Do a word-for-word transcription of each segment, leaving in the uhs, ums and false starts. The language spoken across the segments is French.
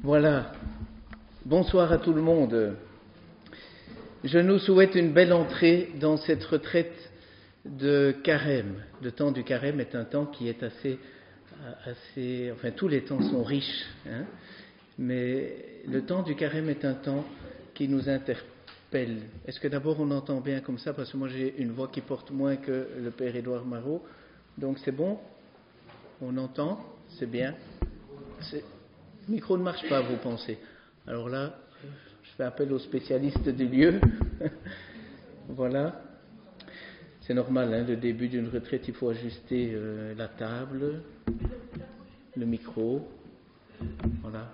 Voilà. Bonsoir à tout le monde. Je nous souhaite une belle entrée dans cette retraite de carême. Le temps du carême est un temps qui est assez, assez enfin tous les temps sont riches, hein, mais le temps du carême est un temps qui nous interpelle. Est-ce que d'abord on entend bien comme ça? Parce que moi j'ai une voix qui porte moins que le Père Édouard Marot. Donc c'est bon? On entend? C'est bien? C'est... Le micro ne marche pas, vous pensez? Alors là, je fais appel aux spécialistes du lieu. Voilà. C'est normal, hein, le début d'une retraite, il faut ajuster euh, la table, le micro. Voilà.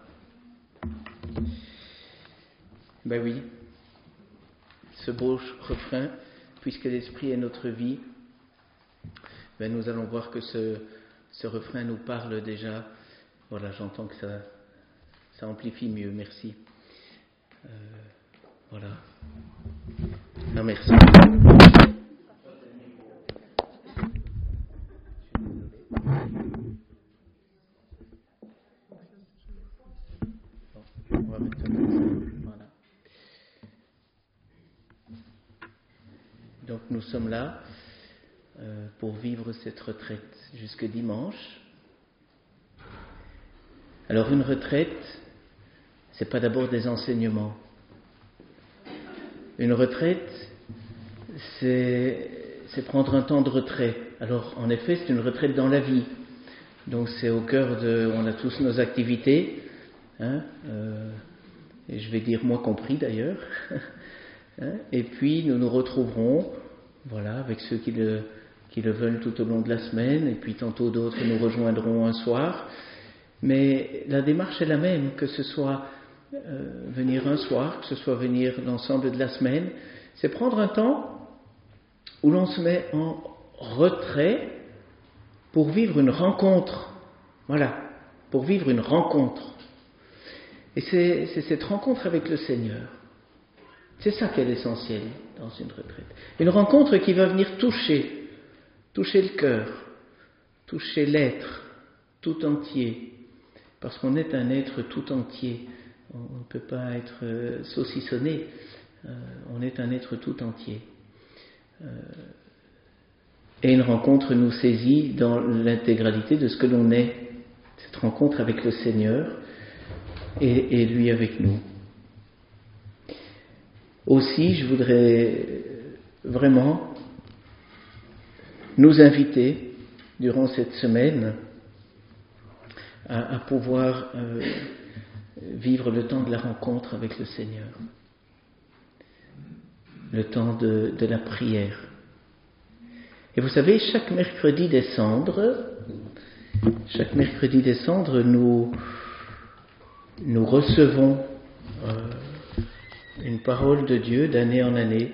Ben oui, ce beau refrain, puisque l'esprit est notre vie, ben nous allons voir que ce, ce refrain nous parle déjà. Voilà, j'entends que ça, ça amplifie mieux, merci. Euh, voilà. Non, merci. On va mettre comme ça. Voilà. Donc nous sommes là euh, pour vivre cette retraite jusque dimanche. Alors une retraite, c'est pas d'abord des enseignements. Une retraite, c'est, c'est prendre un temps de retrait. Alors en effet, c'est une retraite dans la vie. Donc c'est au cœur de, on a tous nos activités, hein, euh, et je vais dire moi compris d'ailleurs. hein, et puis nous nous retrouverons, voilà, avec ceux qui le, qui le veulent tout au long de la semaine, et puis tantôt d'autres nous rejoindront un soir. Mais la démarche est la même, que ce soit euh, venir un soir, que ce soit venir l'ensemble de la semaine, c'est prendre un temps où l'on se met en retrait pour vivre une rencontre. Voilà, pour vivre une rencontre. Et c'est, c'est cette rencontre avec le Seigneur. C'est ça qui est l'essentiel dans une retraite. Une rencontre qui va venir toucher, toucher le cœur, toucher l'être tout entier. Parce qu'on est un être tout entier. On ne peut pas être euh, saucissonné. Euh, on est un être tout entier. Euh, et une rencontre nous saisit dans l'intégralité de ce que l'on est. Cette rencontre avec le Seigneur et, et lui avec nous. Aussi, je voudrais vraiment nous inviter durant cette semaine à, à pouvoir euh, vivre le temps de la rencontre avec le Seigneur, le temps de, de la prière. Et vous savez, chaque mercredi des cendres, chaque mercredi des cendres, nous, nous recevons euh, une parole de Dieu d'année en année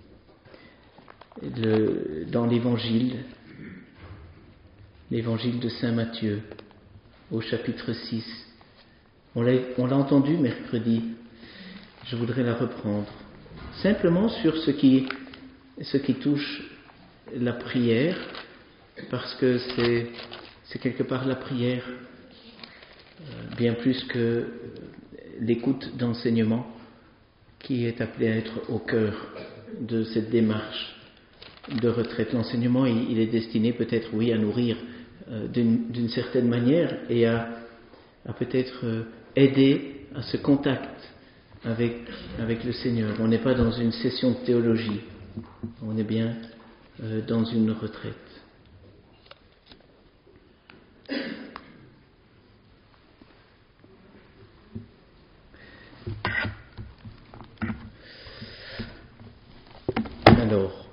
le, dans l'Évangile, l'Évangile de Saint Matthieu, au chapitre six. On l'a, on l'a entendu mercredi, je voudrais la reprendre. Simplement sur ce qui, ce qui touche la prière, parce que c'est, c'est quelque part la prière, euh, bien plus que l'écoute d'enseignement, qui est appelée à être au cœur de cette démarche de retraite. L'enseignement, il, il est destiné peut-être, oui, à nourrir euh, d'une, d'une certaine manière et à, à peut-être euh, aider à ce contact avec, avec le Seigneur. On n'est pas dans une session de théologie, on est bien euh, dans une retraite. Alors,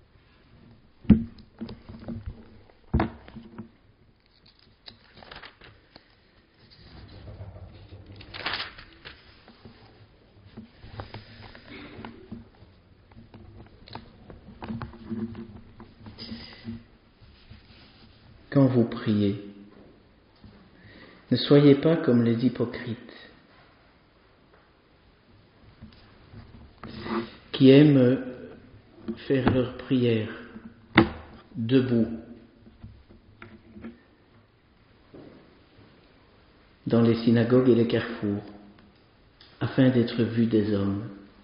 quand vous priez, ne soyez pas comme les hypocrites qui aiment faire leur prière debout. dans les synagogues et les carrefours, afin d'être vu des hommes.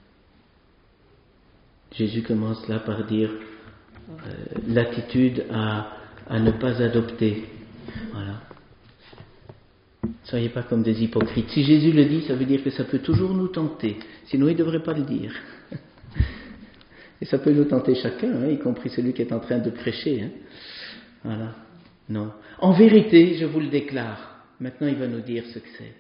Jésus commence là par dire euh, l'attitude à, à ne pas adopter. Voilà. Soyez pas comme des hypocrites. Si Jésus le dit, ça veut dire que ça peut toujours nous tenter. Sinon, il ne devrait pas le dire. Et ça peut nous tenter chacun, hein, y compris celui qui est en train de prêcher. Hein. Voilà. Non. En vérité, je vous le déclare. Maintenant, il va nous dire ce que c'est.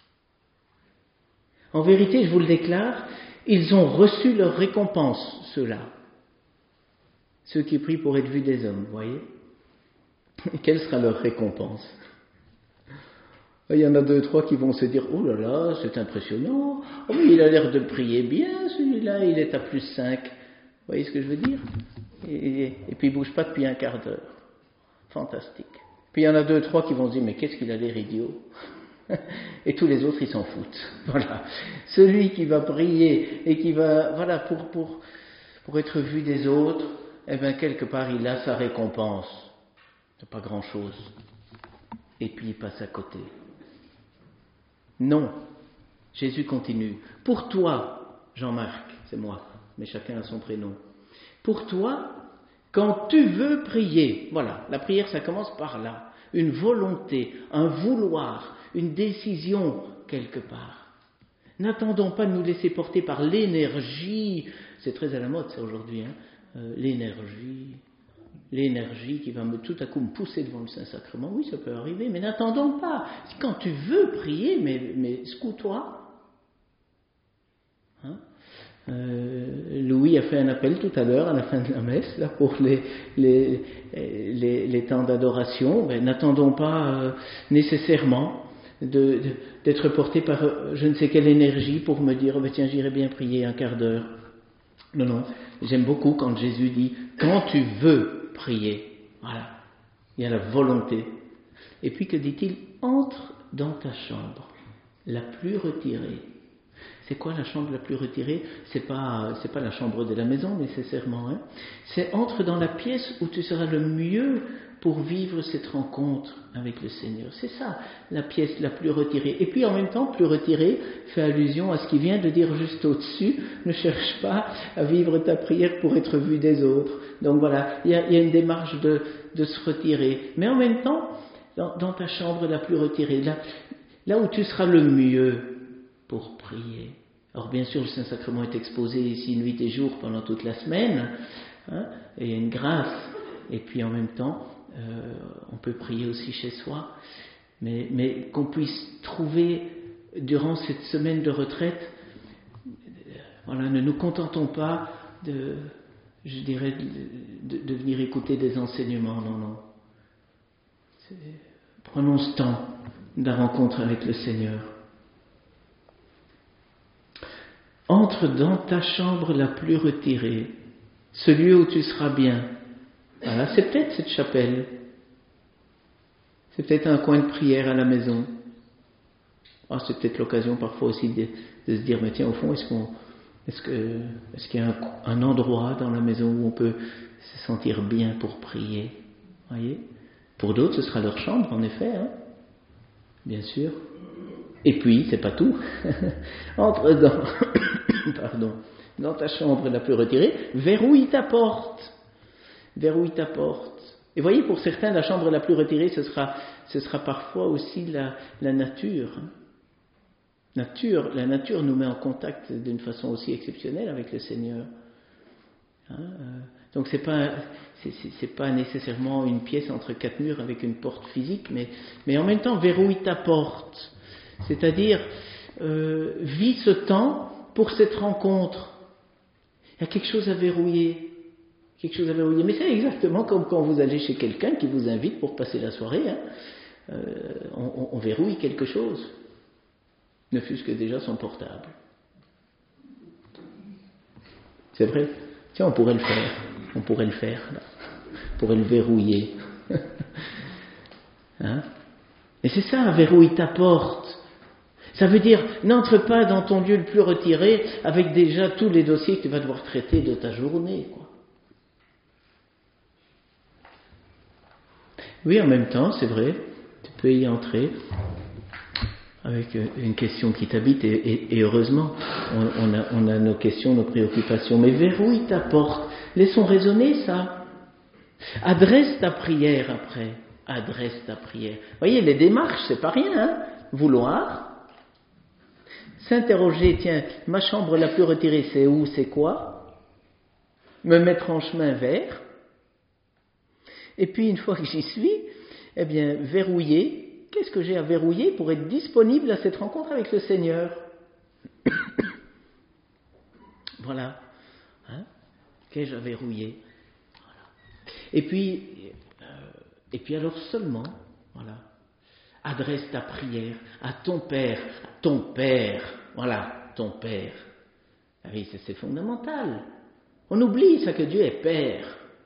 En vérité, je vous le déclare, ils ont reçu leur récompense, ceux-là. Ceux qui prient pour être vus des hommes, vous voyez. Et quelle sera leur récompense? Il y en a deux, trois qui vont se dire, oh là là, c'est impressionnant, oh, il a l'air de prier bien, celui-là, il est à plus cinq. Vous voyez ce que je veux dire? et, et, et puis il ne bouge pas depuis un quart d'heure. Fantastique. Puis il y en a deux, trois qui vont se dire, mais qu'est-ce qu'il a l'air idiot. Et tous les autres, ils s'en foutent. Voilà. Celui qui va prier et qui va, voilà, pour, pour, pour être vu des autres, eh bien, quelque part, il a sa récompense. C'est pas grand-chose. Et puis il passe à côté. Non. Jésus continue. Pour toi, Jean-Marc, c'est moi, mais chacun a son prénom. Pour toi, quand tu veux prier, voilà, la prière, ça commence par là. Une volonté, un vouloir, une décision quelque part. N'attendons pas de nous laisser porter par l'énergie. C'est très à la mode ça aujourd'hui, hein, euh, l'énergie. L'énergie qui va me, tout à coup me pousser devant le Saint-Sacrement. Oui, ça peut arriver, mais n'attendons pas. Quand tu veux prier, mais, mais secoue-toi. Hein euh, Louis a fait un appel tout à l'heure à la fin de la messe là, pour les, les, les, les temps d'adoration. Ben, n'attendons pas euh, nécessairement de, de, d'être porté par euh, je ne sais quelle énergie pour me dire oh, ben, tiens, j'irai bien prier un quart d'heure. Non, non. J'aime beaucoup quand Jésus dit quand tu veux prier. Voilà. Il y a la volonté. Et puis que dit-il? Entre dans ta chambre, la plus retirée. C'est quoi la chambre la plus retirée? C'est pas, c'est pas la chambre de la maison nécessairement. Hein. C'est entre dans la pièce où tu seras le mieux pour vivre cette rencontre avec le Seigneur. C'est ça, la pièce la plus retirée. Et puis en même temps, plus retirée fait allusion à ce qu'il vient de dire juste au-dessus. Ne cherche pas à vivre ta prière pour être vu des autres. Donc voilà, il y a, il y a une démarche de, de se retirer. Mais en même temps, dans, dans ta chambre la plus retirée, là, là où tu seras le mieux pour prier. Alors bien sûr, le Saint-Sacrement est exposé ici nuit et jour pendant toute la semaine, hein, et il y a une grâce. Et puis en même temps, euh, on peut prier aussi chez soi, mais, mais qu'on puisse trouver durant cette semaine de retraite, euh, voilà, ne nous contentons pas de, je dirais, de, de, de venir écouter des enseignements, non, non. C'est, prenons ce temps de la rencontre avec le Seigneur. Entre dans ta chambre la plus retirée, ce lieu où tu seras bien. Voilà, c'est peut-être cette chapelle. C'est peut-être un coin de prière à la maison. Ah, c'est peut-être l'occasion parfois aussi de, de se dire, mais tiens, au fond, est-ce qu'on, est-ce que, est-ce qu'il y a un, un endroit dans la maison où on peut se sentir bien pour prier? Voyez? Pour d'autres, ce sera leur chambre, en effet, hein, bien sûr. Et puis, c'est pas tout. Entre dans, pardon, dans ta chambre la plus retirée, verrouille ta porte. Verrouille ta porte. Et voyez, pour certains, la chambre la plus retirée, ce sera, ce sera parfois aussi la, la nature. Nature. La nature nous met en contact d'une façon aussi exceptionnelle avec le Seigneur. Hein, euh, donc c'est pas, c'est, c'est, c'est pas nécessairement une pièce entre quatre murs avec une porte physique, mais, mais en même temps, verrouille ta porte. C'est-à-dire, euh, vis ce temps pour cette rencontre. Il y a quelque chose à verrouiller. Quelque chose à verrouiller. Mais c'est exactement comme quand vous allez chez quelqu'un qui vous invite pour passer la soirée. Hein. Euh, on, on verrouille quelque chose. Ne fût-ce que déjà son portable. C'est vrai? Tiens, on pourrait le faire. On pourrait le faire. Là. On pourrait le verrouiller. Hein? Et c'est ça, verrouille ta porte. Ça veut dire, n'entre pas dans ton lieu le plus retiré avec déjà tous les dossiers que tu vas devoir traiter de ta journée, quoi. Oui, en même temps, c'est vrai, tu peux y entrer avec une question qui t'habite, et, et, et heureusement, on, on, a, on a nos questions, nos préoccupations. Mais verrouille ta porte, laissons résonner ça. Adresse ta prière après, adresse ta prière. Vous voyez, les démarches, c'est pas rien, hein. Vouloir, s'interroger, tiens, ma chambre la plus retirée, c'est où, c'est quoi? Me mettre en chemin vers. Et puis, une fois que j'y suis, eh bien, verrouiller. Qu'est-ce que j'ai à verrouiller pour être disponible à cette rencontre avec le Seigneur? Voilà. Hein? Qu'ai-je à verrouiller? Voilà. Et puis, euh, et puis alors seulement, voilà, adresse ta prière à ton Père, à ton Père, voilà, ton Père. Ah oui, c'est, c'est fondamental. On oublie ça que Dieu est Père.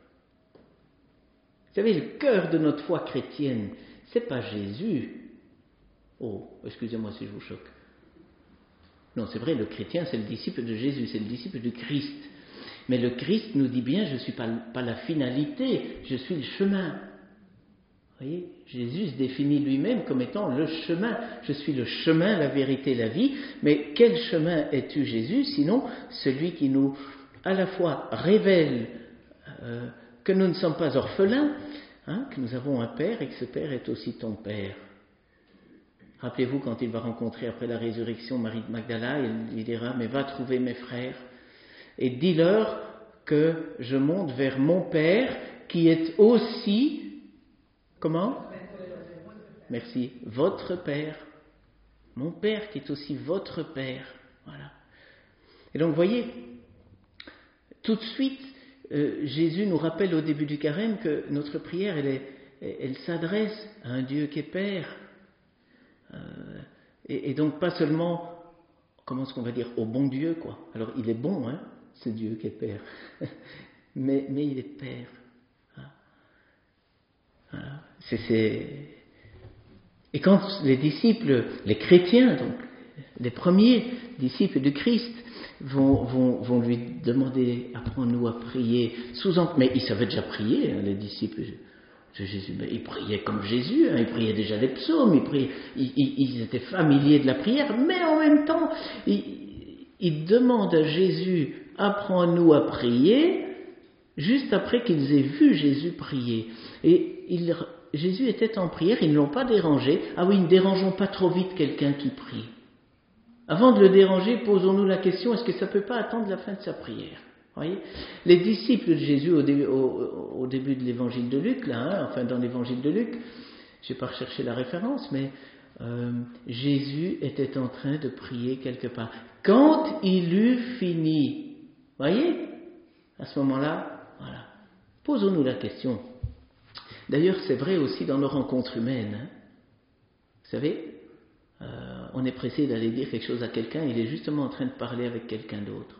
Vous savez, le cœur de notre foi chrétienne, c'est pas Jésus. Oh, excusez-moi si je vous choque. Non, c'est vrai, le chrétien, c'est le disciple de Jésus, c'est le disciple du Christ. Mais le Christ nous dit bien, je ne suis pas, pas la finalité, je suis le chemin. Vous voyez, Jésus se définit lui-même comme étant le chemin. Je suis le chemin, la vérité, la vie. Mais quel chemin es-tu, Jésus, sinon celui qui nous, à la fois, révèle euh, que nous ne sommes pas orphelins, hein, que nous avons un Père et que ce Père est aussi ton Père. Rappelez-vous quand il va rencontrer après la résurrection Marie de Magdala, il lui dira, mais va trouver mes frères et dis-leur que je monte vers mon Père qui est aussi, comment? Merci, votre Père. Mon Père qui est aussi votre Père. Voilà. Et donc, vous voyez, tout de suite, euh, Jésus nous rappelle au début du carême que notre prière, elle, est, elle s'adresse à un Dieu qui est Père. Euh, et, et donc, pas seulement, comment est-ce qu'on va dire, au bon Dieu, quoi. Alors, il est bon, hein, ce Dieu qui est Père. mais, mais il est Père. Voilà. Voilà. C'est, c'est... Et quand les disciples, les chrétiens, donc, les premiers disciples du Christ, vont, vont, vont lui demander, apprends-nous à prier, sous-en... mais ils savaient déjà prier, hein, les disciples de Jésus, mais ils priaient comme Jésus, hein, ils priaient déjà les psaumes, ils, priaient, ils, ils, ils étaient familiers de la prière, mais en même temps, ils, ils demandent à Jésus, apprends-nous à prier, juste après qu'ils aient vu Jésus prier. Et ils... Jésus était en prière, ils ne l'ont pas dérangé. Ah oui, ne dérangeons pas trop vite quelqu'un qui prie. Avant de le déranger, posons-nous la question, est-ce que ça ne peut pas attendre la fin de sa prière? Voyez, les disciples de Jésus au début, au, au début de l'évangile de Luc, là, hein, enfin dans l'évangile de Luc, je n'ai pas recherché la référence, mais euh, Jésus était en train de prier quelque part. Quand il eut fini, voyez, à ce moment-là, voilà, posons-nous la question. D'ailleurs, c'est vrai aussi dans nos rencontres humaines. Hein. Vous savez, euh, on est pressé d'aller dire quelque chose à quelqu'un, il est justement en train de parler avec quelqu'un d'autre.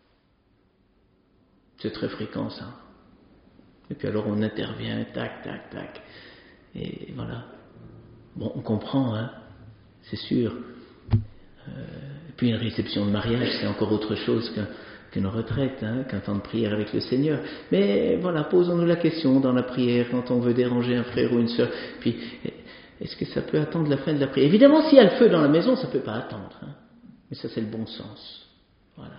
C'est très fréquent, ça. Et puis alors on intervient, tac, tac, tac. Et voilà. Bon, on comprend, hein, c'est sûr. Euh, et puis une réception de mariage, c'est encore autre chose qu'un... qu'une retraite, hein, qu'un temps de prière avec le Seigneur. Mais voilà, posons-nous la question dans la prière, quand on veut déranger un frère ou une sœur, puis est-ce que ça peut attendre la fin de la prière? Évidemment, s'il y a le feu dans la maison, ça ne peut pas attendre, hein, mais ça c'est le bon sens. Voilà.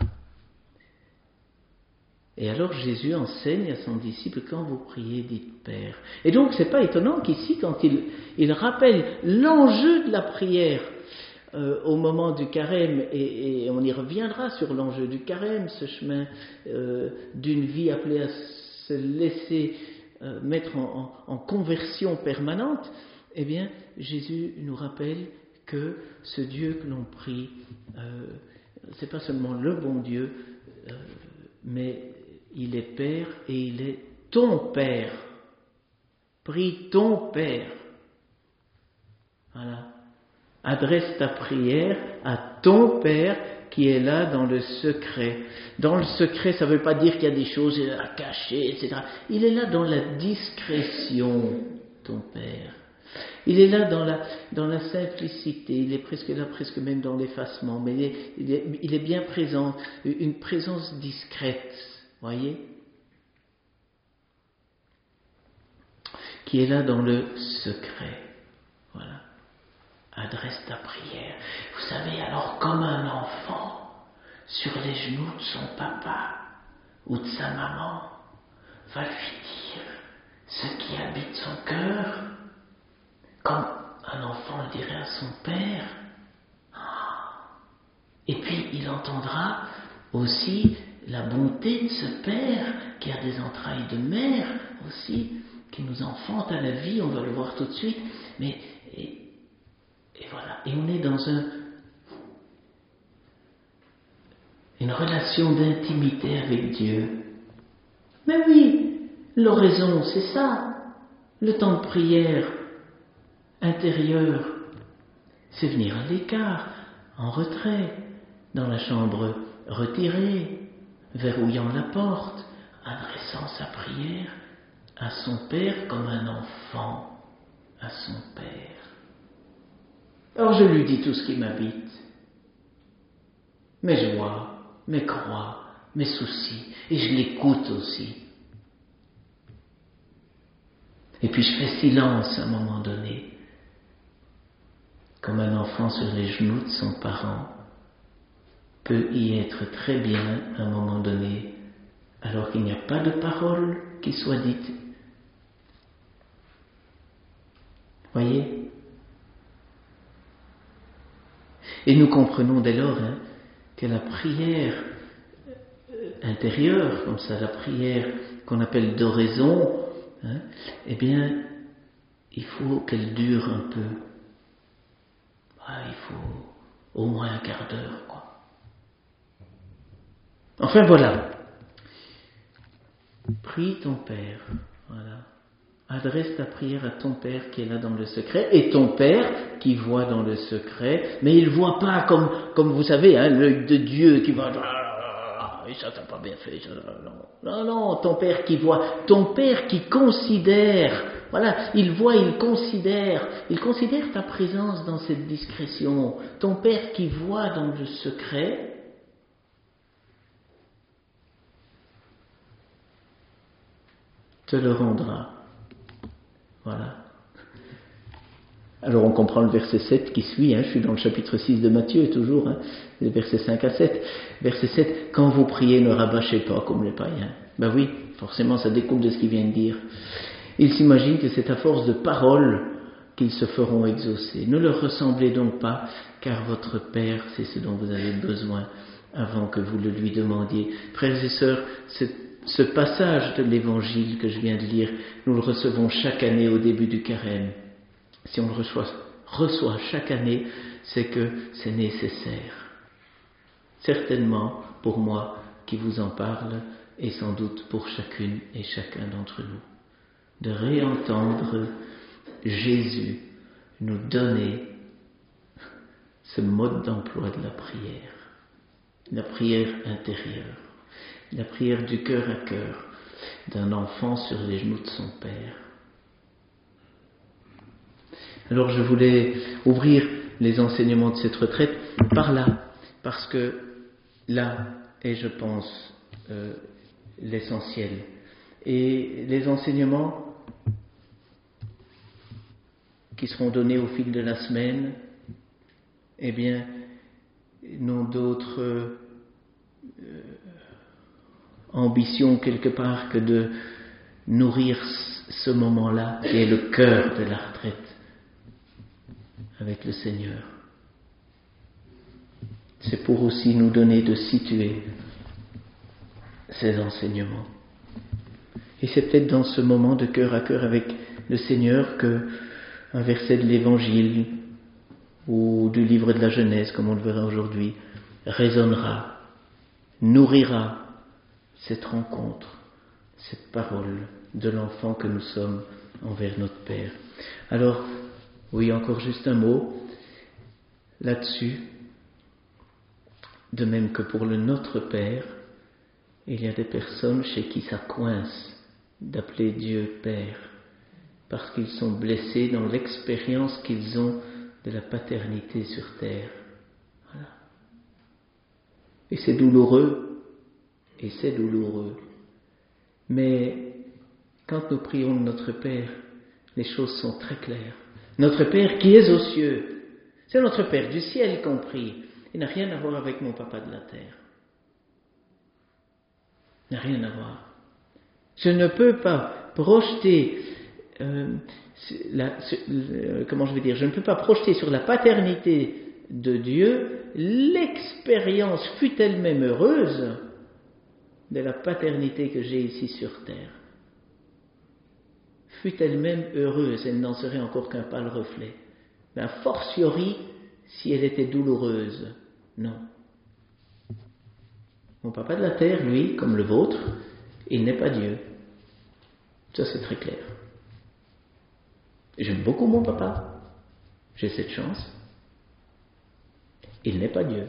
Et alors Jésus enseigne à son disciple, quand vous priez, dites Père. Et donc c'est pas étonnant qu'ici, quand il, il rappelle l'enjeu de la prière, Euh, au moment du carême, et, et on y reviendra sur l'enjeu du carême, ce chemin euh, d'une vie appelée à se laisser euh, mettre en, en, en conversion permanente, eh bien, Jésus nous rappelle que ce Dieu que l'on prie, euh, c'est pas seulement le bon Dieu, euh, mais il est Père et il est ton Père. Prie ton Père. Voilà. Adresse ta prière à ton Père qui est là dans le secret. Dans le secret, ça ne veut pas dire qu'il y a des choses à cacher, et cetera. Il est là dans la discrétion, ton Père. Il est là dans la, dans la simplicité, il est presque là, presque même dans l'effacement, mais il est, il est, il est bien présent, une présence discrète, voyez, qui est là dans le secret. Voilà. adresse ta prière. Vous savez, alors comme un enfant, sur les genoux de son papa ou de sa maman, va lui dire ce qui habite son cœur, comme un enfant le dirait à son père. Et puis il entendra aussi la bonté de ce père qui a des entrailles de mère aussi, qui nous enfante à la vie, on va le voir tout de suite. Mais et, et voilà, et on est dans un, une relation d'intimité avec Dieu. Mais oui, l'oraison, c'est ça. Le temps de prière intérieur, c'est venir à l'écart, en retrait, dans la chambre retirée, verrouillant la porte, adressant sa prière à son Père comme un enfant à son Père. Alors je lui dis tout ce qui m'habite, mes joies, mes croix, mes soucis, et je l'écoute aussi. Et puis je fais silence à un moment donné, comme un enfant sur les genoux de son parent peut y être très bien à un moment donné, alors qu'il n'y a pas de parole qui soit dite. Voyez ? Et nous comprenons dès lors hein, que la prière intérieure, comme ça, la prière qu'on appelle d'oraison, hein, eh bien, il faut qu'elle dure un peu. Ah, il faut au moins un quart d'heure, quoi. Enfin voilà. Prie ton Père, voilà. Adresse ta prière à ton Père qui est là dans le secret, et ton Père qui voit dans le secret, mais il ne voit pas comme, comme vous savez, hein, l'œil de Dieu qui va... Et ça t'as pas bien fait, ça, non. non, non, ton Père qui voit, ton Père qui considère, voilà, il voit, il considère, il considère ta présence dans cette discrétion, ton Père qui voit dans le secret, te le rendra. Voilà. Alors on comprend le verset sept qui suit, hein, je suis dans le chapitre six de Matthieu toujours, hein, les versets cinq à sept. Verset sept, quand vous priez, ne rabâchez pas comme les païens. Ben oui, forcément ça découle de ce qu'il vient de dire. Ils s'imaginent que c'est à force de paroles qu'ils se feront exaucer. Ne leur ressemblez donc pas, car votre Père sait ce dont vous avez besoin avant que vous le lui demandiez. Frères et sœurs, c'est ce passage de l'Évangile que je viens de lire, nous le recevons chaque année au début du carême. Si on le reçoit, reçoit chaque année, c'est que c'est nécessaire. Certainement pour moi qui vous en parle, et sans doute pour chacune et chacun d'entre nous, de réentendre Jésus nous donner ce mode d'emploi de la prière, la prière intérieure. La prière du cœur à cœur d'un enfant sur les genoux de son Père. Alors je voulais ouvrir les enseignements de cette retraite par là, parce que là est, je pense, euh, l'essentiel. Et les enseignements qui seront donnés au fil de la semaine, eh bien, n'ont d'autres... Euh, ambition quelque part que de nourrir ce moment-là qui est le cœur de la retraite avec le Seigneur. C'est pour aussi nous donner de situer ces enseignements. Et c'est peut-être dans ce moment de cœur à cœur avec le Seigneur que un verset de l'Évangile ou du livre de la Genèse, comme on le verra aujourd'hui, résonnera, nourrira cette rencontre, cette parole de l'enfant que nous sommes envers notre Père. Alors, oui, encore juste un mot là-dessus. De même que pour le Notre Père, il y a des personnes chez qui ça coince d'appeler Dieu Père, parce qu'ils sont blessés dans l'expérience qu'ils ont de la paternité sur terre. Voilà. Et c'est douloureux. Et c'est douloureux. Mais quand nous prions notre Père, les choses sont très claires. Notre Père qui est aux cieux, C'est notre Père du ciel qu'on prie. Il n'a rien à voir avec mon papa de la terre. Il n'a rien à voir. Je ne peux pas projeter, euh, la, euh, comment je vais dire, je ne peux pas projeter sur la paternité de Dieu l'expérience, fût elle-même heureuse, de la paternité que j'ai ici sur terre. Fût elle-même heureuse, elle n'en serait encore qu'un pâle reflet. Mais a fortiori, si elle était douloureuse, non. Mon papa de la terre, lui, comme le vôtre, il n'est pas Dieu. Ça, c'est très clair. J'aime beaucoup mon papa. J'ai cette chance. Il n'est pas Dieu.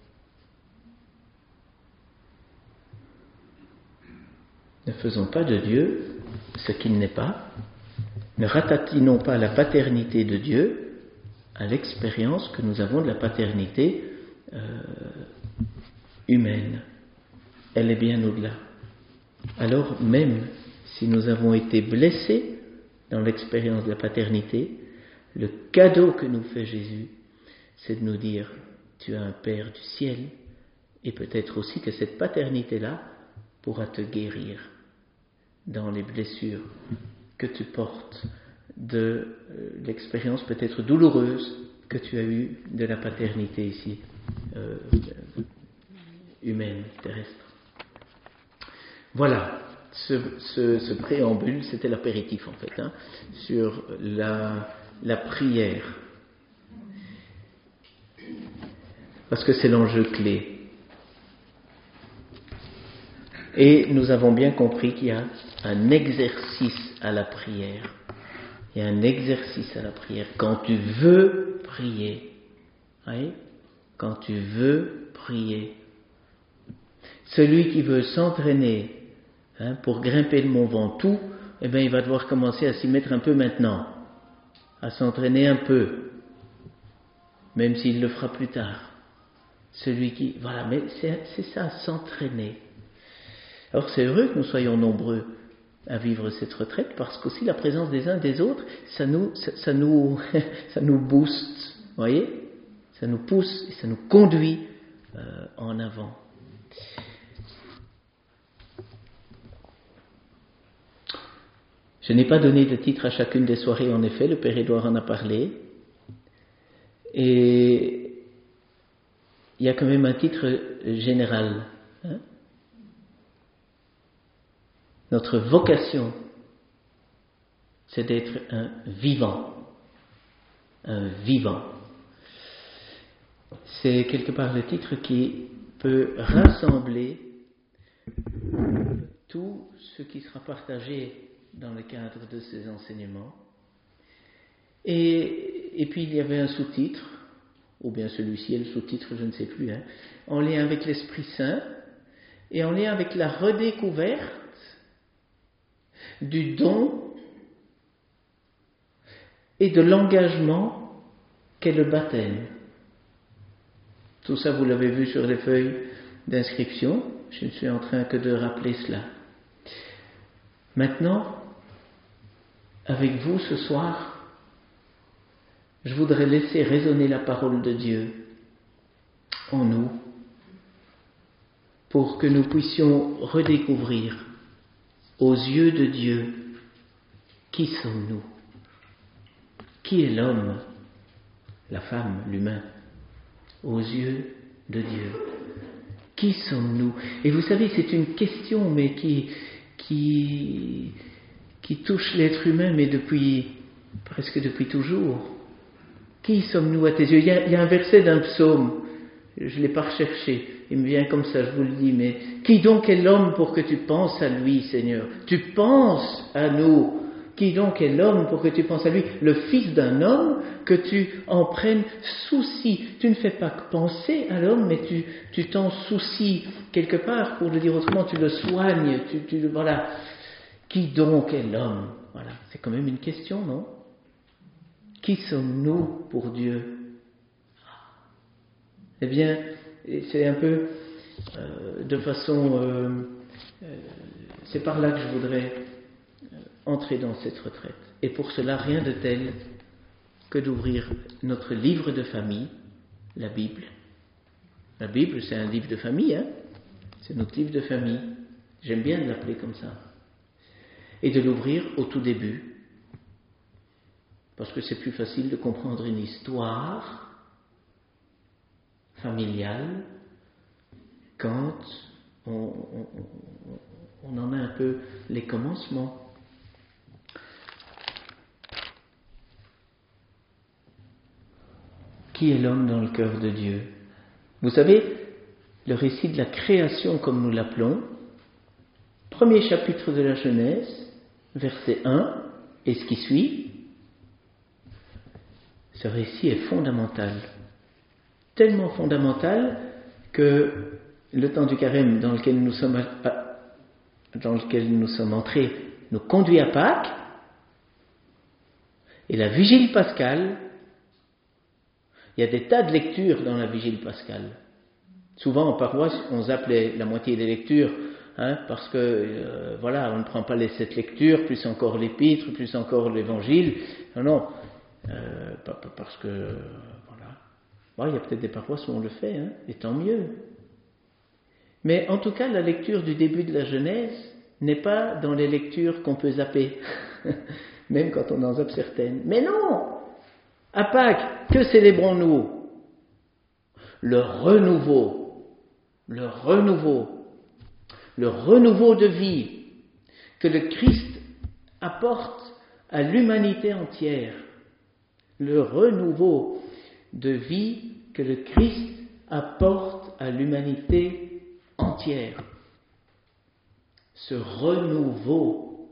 Ne faisons pas de Dieu ce qu'il n'est pas. Ne ratatinons pas la paternité de Dieu à l'expérience que nous avons de la paternité euh, humaine. Elle est bien au-delà. Alors même si nous avons été blessés dans l'expérience de la paternité, le cadeau que nous fait Jésus, c'est de nous dire, tu as un Père du ciel, et peut-être aussi que cette paternité-là pourra te guérir dans les blessures que tu portes de euh, l'expérience peut-être douloureuse que tu as eue de la paternité ici, euh, humaine, terrestre. Voilà, ce, ce, ce préambule, c'était l'apéritif en fait, hein, sur la, la prière. Parce que c'est l'enjeu clé. Et nous avons bien compris qu'il y a un exercice à la prière. Il y a un exercice à la prière. Quand tu veux prier, oui, quand tu veux prier, celui qui veut s'entraîner hein, pour grimper le mont Ventoux, eh bien, il va devoir commencer à s'y mettre un peu maintenant, à s'entraîner un peu, même s'il le fera plus tard. Celui qui, voilà, mais c'est, c'est ça, s'entraîner. Alors c'est heureux que nous soyons nombreux à vivre cette retraite, parce qu'aussi la présence des uns des autres, ça nous, ça, ça nous, ça nous booste, vous voyez, ça nous pousse et ça nous conduit euh, en avant. Je n'ai pas donné de titre à chacune des soirées, en effet, le Père Édouard en a parlé, et il y a quand même un titre général. Hein? Notre vocation, c'est d'être un vivant. Un vivant. C'est quelque part le titre qui peut rassembler tout ce qui sera partagé dans le cadre de ces enseignements. Et, et puis il y avait un sous-titre, ou bien celui-ci est le sous-titre, je ne sais plus, hein, en lien avec l'Esprit Saint et en lien avec la redécouverte du don et de l'engagement qu'est le baptême. Tout ça, vous l'avez vu sur les feuilles d'inscription. Je ne suis en train que de rappeler cela. Maintenant, avec vous ce soir, je voudrais laisser résonner la parole de Dieu en nous pour que nous puissions redécouvrir aux yeux de Dieu, qui sommes-nous? Qui est l'homme, la femme, l'humain, aux yeux de Dieu? Qui sommes-nous? Et vous savez, c'est une question, mais qui, qui, qui touche l'être humain, mais depuis, presque depuis toujours. Qui sommes-nous à tes yeux? Il y a, il y a un verset d'un psaume, je ne l'ai pas recherché, il me vient comme ça, je vous le dis, mais qui donc est l'homme pour que tu penses à lui, Seigneur? Tu penses à nous. Qui donc est l'homme pour que tu penses à lui? Le fils d'un homme, que tu en prennes souci. Tu ne fais pas que penser à l'homme, mais tu, tu t'en soucies quelque part, pour le dire autrement, tu le soignes, tu, tu, voilà. Qui donc est l'homme? Voilà, c'est quand même une question, non? Qui sommes-nous pour Dieu? Eh bien, c'est un peu euh, de façon... Euh, euh, c'est par là que je voudrais euh, entrer dans cette retraite. Et pour cela, rien de tel que d'ouvrir notre livre de famille, la Bible. La Bible, c'est un livre de famille, hein? C'est notre livre de famille. J'aime bien l'appeler comme ça. Et de l'ouvrir au tout début. Parce que c'est plus facile de comprendre une histoire familiale quand on, on, on en a un peu les commencements. Qui est l'homme dans le cœur de Dieu? Vous savez, le récit de la création, comme nous l'appelons, premier chapitre de la Genèse, verset un, et ce qui suit, ce récit est fondamental. Tellement fondamental que le temps du carême dans lequel nous sommes, dans lequel nous sommes entrés nous conduit à Pâques, et la vigile pascale. Il y a des tas de lectures dans la vigile pascale. Souvent en paroisse, on zappe les, la moitié des lectures, hein, parce que euh, voilà, on ne prend pas les sept lectures, plus encore l'épître, plus encore l'évangile. Non, non, euh, parce que euh, voilà. Bon, il y a peut-être des paroisses où on le fait, hein, et tant mieux. Mais en tout cas, la lecture du début de la Genèse n'est pas dans les lectures qu'on peut zapper, même quand on en zappe certaines. Mais non! À Pâques, que célébrons-nous? Le renouveau, le renouveau, le renouveau de vie que le Christ apporte à l'humanité entière. Le renouveau de vie que le Christ apporte à l'humanité entière. Ce renouveau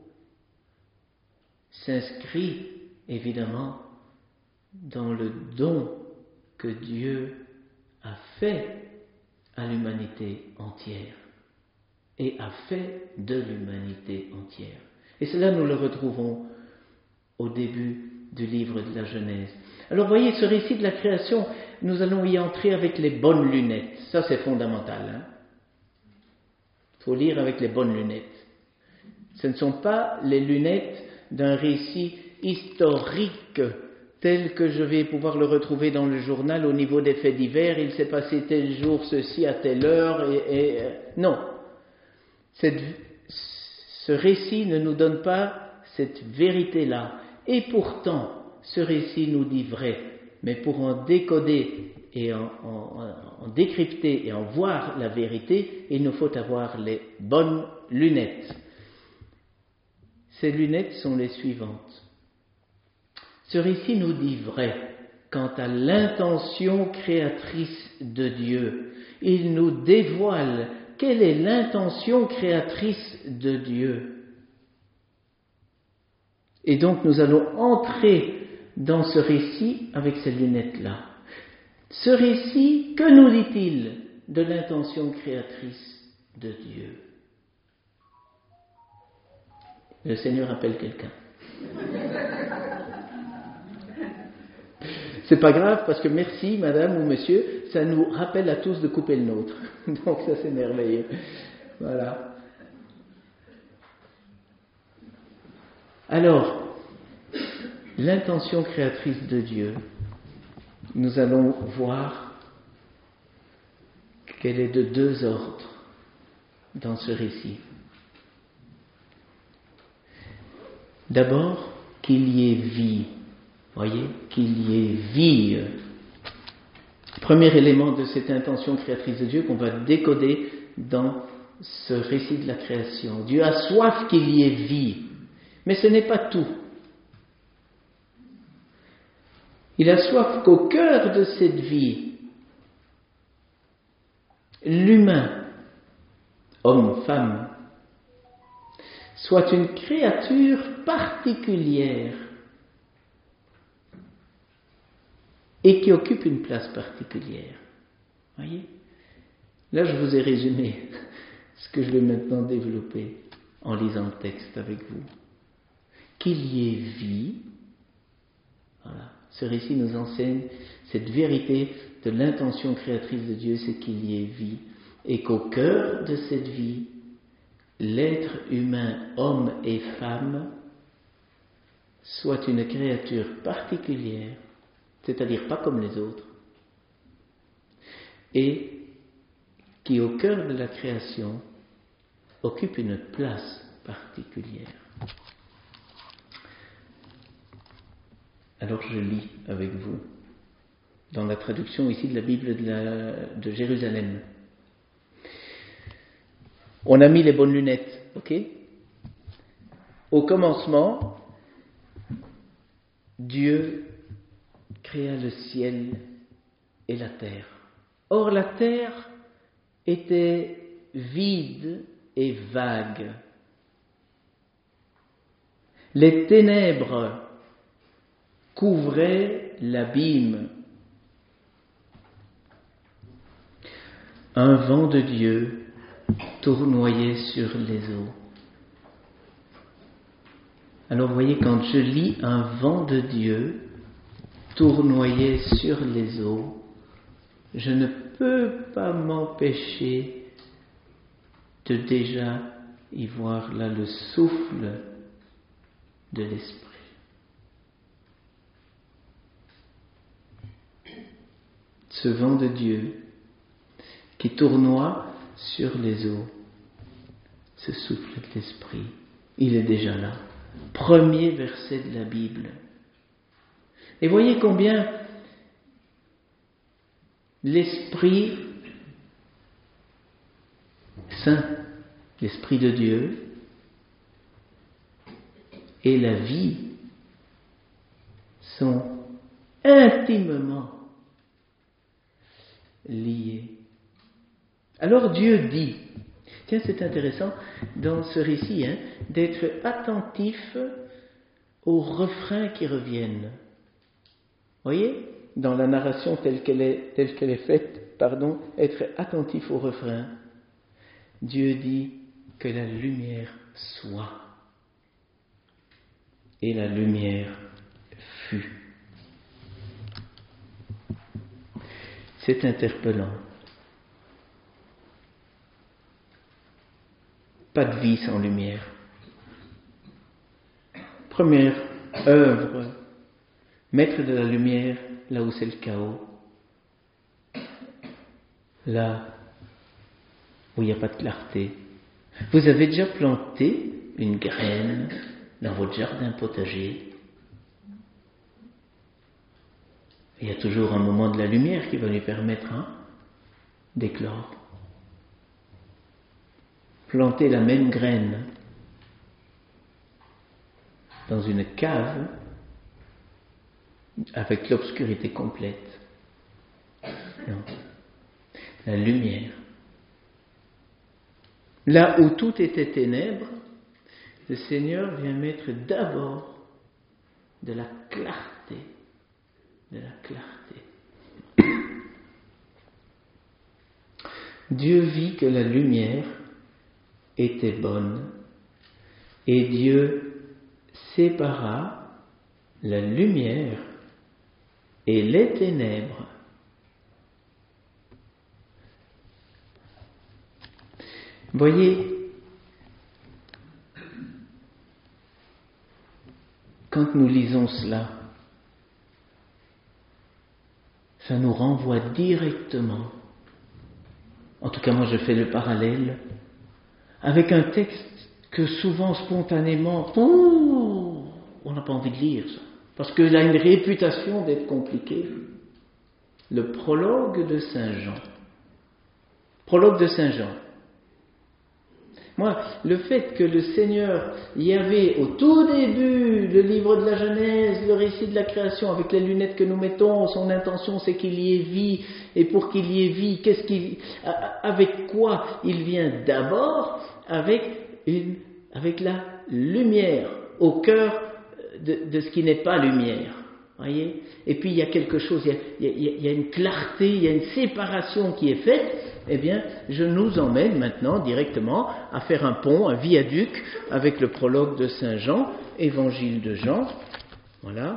s'inscrit évidemment dans le don que Dieu a fait à l'humanité entière et a fait de l'humanité entière. Et cela, nous le retrouvons au début du livre de la Genèse. Alors, voyez, ce récit de la création, nous allons y entrer avec les bonnes lunettes. Ça, c'est fondamental. Hein? Il faut lire avec les bonnes lunettes. Ce ne sont pas les lunettes d'un récit historique tel que je vais pouvoir le retrouver dans le journal au niveau des faits divers, il s'est passé tel jour, ceci à telle heure, et, et euh, non. Cette, ce récit ne nous donne pas cette vérité-là. Et pourtant, ce récit nous dit vrai. Mais pour en décoder et en, en, en décrypter et en voir la vérité, il nous faut avoir les bonnes lunettes. Ces lunettes sont les suivantes. Ce récit nous dit vrai quant à l'intention créatrice de Dieu. Il nous dévoile quelle est l'intention créatrice de Dieu. Et donc nous allons entrer dans ce récit avec ces lunettes-là. Ce récit, que nous dit-il de l'intention créatrice de Dieu? Le Seigneur appelle quelqu'un. C'est pas grave parce que merci madame ou monsieur, ça nous rappelle à tous de couper le nôtre. Donc ça c'est merveilleux. Voilà. Alors, l'intention créatrice de Dieu, nous allons voir qu'elle est de deux ordres dans ce récit. D'abord, qu'il y ait vie. Voyez, qu'il y ait vie. Premier élément de cette intention créatrice de Dieu qu'on va décoder dans ce récit de la création. Dieu a soif qu'il y ait vie. Mais ce n'est pas tout. Il a soif qu'au cœur de cette vie, l'humain, homme, femme, soit une créature particulière et qui occupe une place particulière. Voyez ? Là, je vous ai résumé ce que je vais maintenant développer en lisant le texte avec vous. Qu'il y ait vie, voilà. Ce récit nous enseigne cette vérité de l'intention créatrice de Dieu, c'est qu'il y ait vie, et qu'au cœur de cette vie, l'être humain, homme et femme, soit une créature particulière c'est-à-dire pas comme les autres, et qui au cœur de la création occupe une place particulière. Alors je lis avec vous dans la traduction ici de la Bible de, la, de Jérusalem. On a mis les bonnes lunettes, ok? Au commencement, Dieu créa le ciel et la terre. Or la terre était vide et vague. Les ténèbres couvraient l'abîme. Un vent de Dieu tournoyait sur les eaux. Alors vous voyez, quand je lis un vent de Dieu tournoyait sur les eaux, je ne peux pas m'empêcher de déjà y voir là le souffle de l'Esprit. Ce vent de Dieu qui tournoie sur les eaux, ce souffle de l'Esprit, il est déjà là. Premier verset de la Bible. Et voyez combien l'Esprit Saint, l'Esprit de Dieu, et la vie sont intimement liés. Alors Dieu dit, tiens c'est intéressant dans ce récit, hein, d'être attentif aux refrains qui reviennent. Voyez, dans la narration telle qu'elle est, telle qu'elle est faite, pardon, être attentif aux refrains. Dieu dit que la lumière soit. Et la lumière fut. C'est interpellant. Pas de vie sans lumière. Première œuvre, mettre de la lumière là où c'est le chaos. Là où il n'y a pas de clarté. Vous avez déjà planté une graine dans votre jardin potager. Il y a toujours un moment de la lumière qui va lui permettre hein, d'éclore. Planter la même graine dans une cave avec l'obscurité complète. Non. La lumière. Là où tout était ténèbres, le Seigneur vient mettre d'abord de la clarté. De la clarté. Dieu vit que la lumière était bonne et Dieu sépara la lumière et les ténèbres. Voyez, quand nous lisons cela, ça nous renvoie directement, en tout cas moi je fais le parallèle, avec un texte que souvent spontanément, oh, on n'a pas envie de lire ça, parce qu'il a une réputation d'être compliqué. Le prologue de Saint Jean. Prologue de Saint Jean. Moi, le fait que le Seigneur y avait au tout début le livre de la Genèse, le récit de la création, avec les lunettes que nous mettons, son intention c'est qu'il y ait vie, et pour qu'il y ait vie, qu'est-ce qu'il, avec quoi il vient d'abord? Avec une, avec la lumière au cœur de, de ce qui n'est pas lumière. Voyez? Et puis il y a quelque chose, il y a, il, y a, il y a une clarté, il y a une séparation qui est faite. Eh bien, je nous emmène maintenant directement à faire un pont, un viaduc avec le prologue de Saint Jean, Évangile de Jean. Voilà.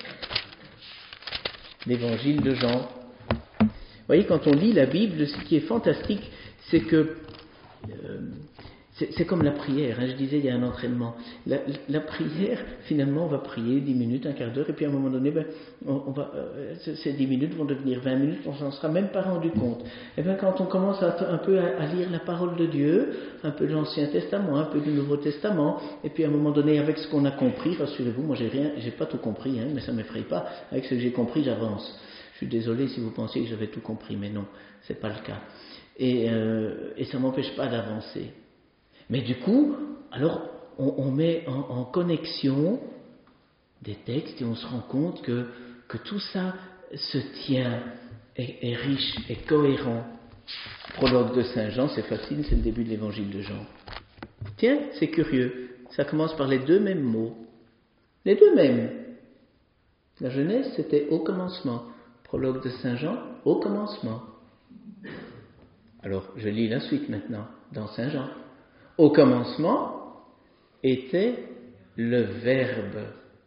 L'Évangile de Jean. Vous voyez, quand on lit la Bible, ce qui est fantastique, c'est que euh, C'est, c'est comme la prière, hein, je disais il y a un entraînement. La, la prière, finalement, on va prier dix minutes, un quart d'heure, et puis à un moment donné, ben, on, on va, euh, ces dix minutes vont devenir vingt minutes, on s'en sera même pas rendu compte. Et bien quand on commence à, un peu à, à lire la parole de Dieu, un peu de l'Ancien Testament, un peu du Nouveau Testament, et puis à un moment donné, avec ce qu'on a compris, rassurez-vous, moi j'ai rien, j'ai pas tout compris, hein, mais ça m'effraie pas. Avec ce que j'ai compris, j'avance. Je suis désolé si vous pensiez que j'avais tout compris, mais non, c'est pas le cas. Et, euh, et ça m'empêche pas d'avancer. Mais du coup, alors on, on met en, en connexion des textes et on se rend compte que, que tout ça se tient, est, est riche, est cohérent. Prologue de Saint Jean, c'est facile, c'est le début de l'évangile de Jean. Tiens, c'est curieux, ça commence par les deux mêmes mots. Les deux mêmes. La Genèse, c'était au commencement. Prologue de Saint Jean, au commencement. Alors, je lis la suite maintenant, dans Saint Jean. Au commencement était le Verbe.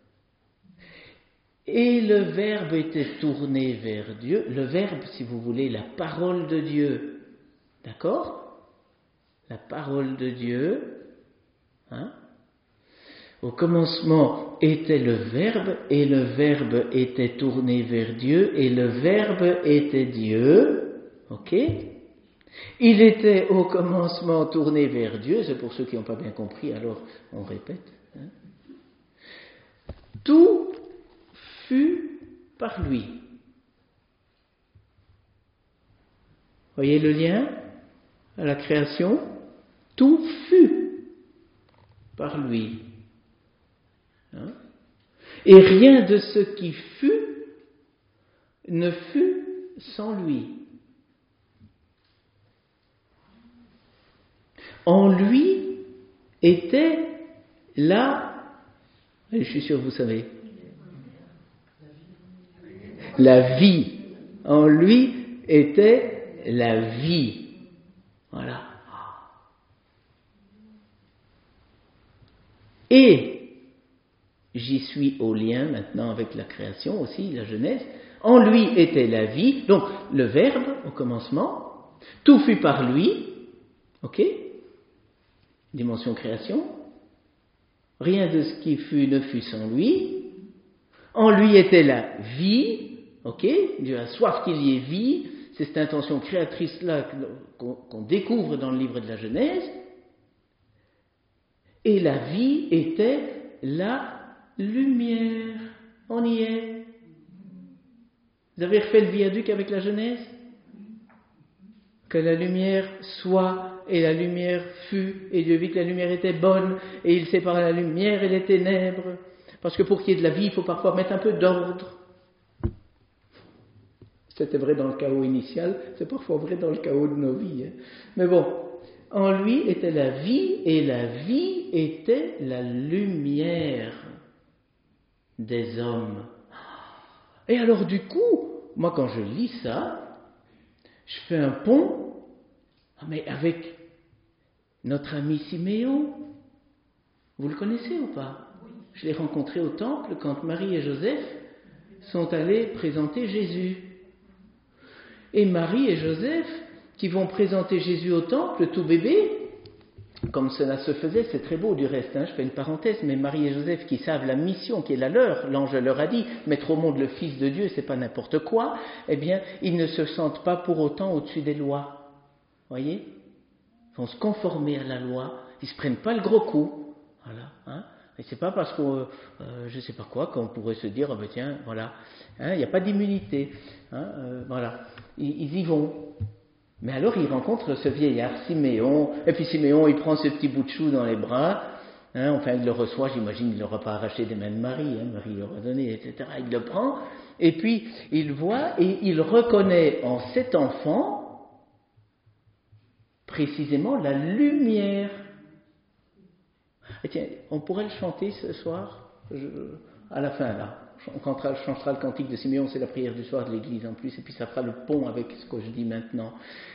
Et le Verbe était tourné vers Dieu. Le Verbe, si vous voulez, la parole de Dieu. D'accord ? La parole de Dieu. Hein ? Au commencement était le Verbe, et le Verbe était tourné vers Dieu, et le Verbe était Dieu. Ok ? Il était au commencement tourné vers Dieu, c'est pour ceux qui n'ont pas bien compris, alors on répète. Hein. Tout fut par lui. Voyez le lien à la création ? Tout fut par lui. Hein. Et rien de ce qui fut ne fut sans lui. En lui était la, je suis sûr que vous savez, la vie. En lui était la vie. Voilà. Et j'y suis au lien maintenant avec la création aussi, la Genèse. En lui était la vie, donc le Verbe au commencement, tout fut par lui, ok ? Dimension création. Rien de ce qui fut ne fut sans lui. En lui était la vie. Ok ? Dieu a soif qu'il y ait vie. C'est cette intention créatrice-là qu'on, qu'on découvre dans le livre de la Genèse. Et la vie était la lumière. On y est. Vous avez refait le viaduc avec la Genèse ? Que la lumière soit, et la lumière fut, et Dieu vit que la lumière était bonne, et il sépara la lumière et les ténèbres. Parce que pour qu'il y ait de la vie, il faut parfois mettre un peu d'ordre. C'était vrai dans le chaos initial, c'est parfois vrai dans le chaos de nos vies. Hein. Mais bon, en lui était la vie, et la vie était la lumière des hommes. Et alors du coup, moi quand je lis ça, je fais un pont, mais avec notre ami Siméon. Vous le connaissez ou pas ? Je l'ai rencontré au temple quand Marie et Joseph sont allés présenter Jésus. Et Marie et Joseph, qui vont présenter Jésus au temple, tout bébé, comme cela se faisait, c'est très beau du reste, hein, je fais une parenthèse, mais Marie et Joseph qui savent la mission qui est la leur, l'ange leur a dit, mettre au monde le Fils de Dieu, c'est pas n'importe quoi, eh bien, ils ne se sentent pas pour autant au-dessus des lois. Voyez ? Ils vont se conformer à la loi, ils se prennent pas le gros coup. Voilà, hein. Et c'est pas parce qu'on, euh, je sais pas quoi, qu'on pourrait se dire, oh ben tiens, voilà, hein, il n'y a pas d'immunité, hein, euh, voilà, ils, ils y vont. Mais alors il rencontre ce vieillard, Siméon, et puis Siméon il prend ce petit bout de chou dans les bras, hein, enfin il le reçoit, j'imagine il ne l'aura pas arraché des mains de Marie, hein, Marie l'aura donné, et cetera. Il le prend, et puis il voit et il reconnaît en cet enfant précisément la lumière. Et tiens, on pourrait le chanter ce soir, je, à la fin là. Quand on chantera le cantique de Siméon, c'est la prière du soir de l'église en plus, et puis ça fera le pont avec ce que je dis maintenant.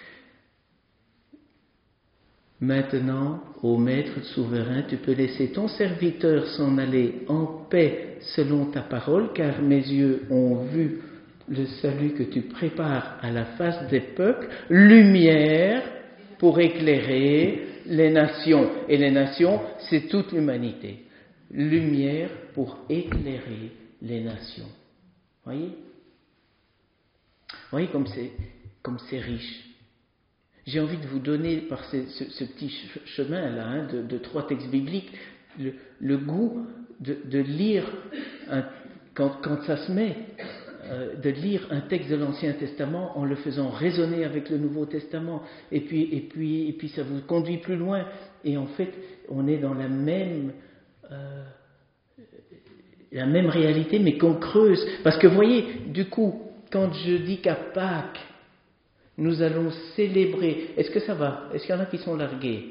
Maintenant, ô Maître souverain, tu peux laisser ton serviteur s'en aller en paix selon ta parole, car mes yeux ont vu le salut que tu prépares à la face des peuples, lumière pour éclairer les nations. Et les nations, c'est toute l'humanité. Lumière pour éclairer les nations. Voyez? Voyez comme c'est, comme c'est riche. J'ai envie de vous donner, par ce, ce, ce petit chemin-là, hein, de, de trois textes bibliques, le, le goût de, de lire, un, quand, quand ça se met, euh, de lire un texte de l'Ancien Testament en le faisant résonner avec le Nouveau Testament. Et puis, et puis, et puis ça vous conduit plus loin. Et en fait, on est dans la même... Euh, la même réalité, mais qu'on creuse. Parce que vous voyez, du coup, quand je dis qu'à Pâques, nous allons célébrer, est-ce que ça va? Est-ce qu'il y en a qui sont largués?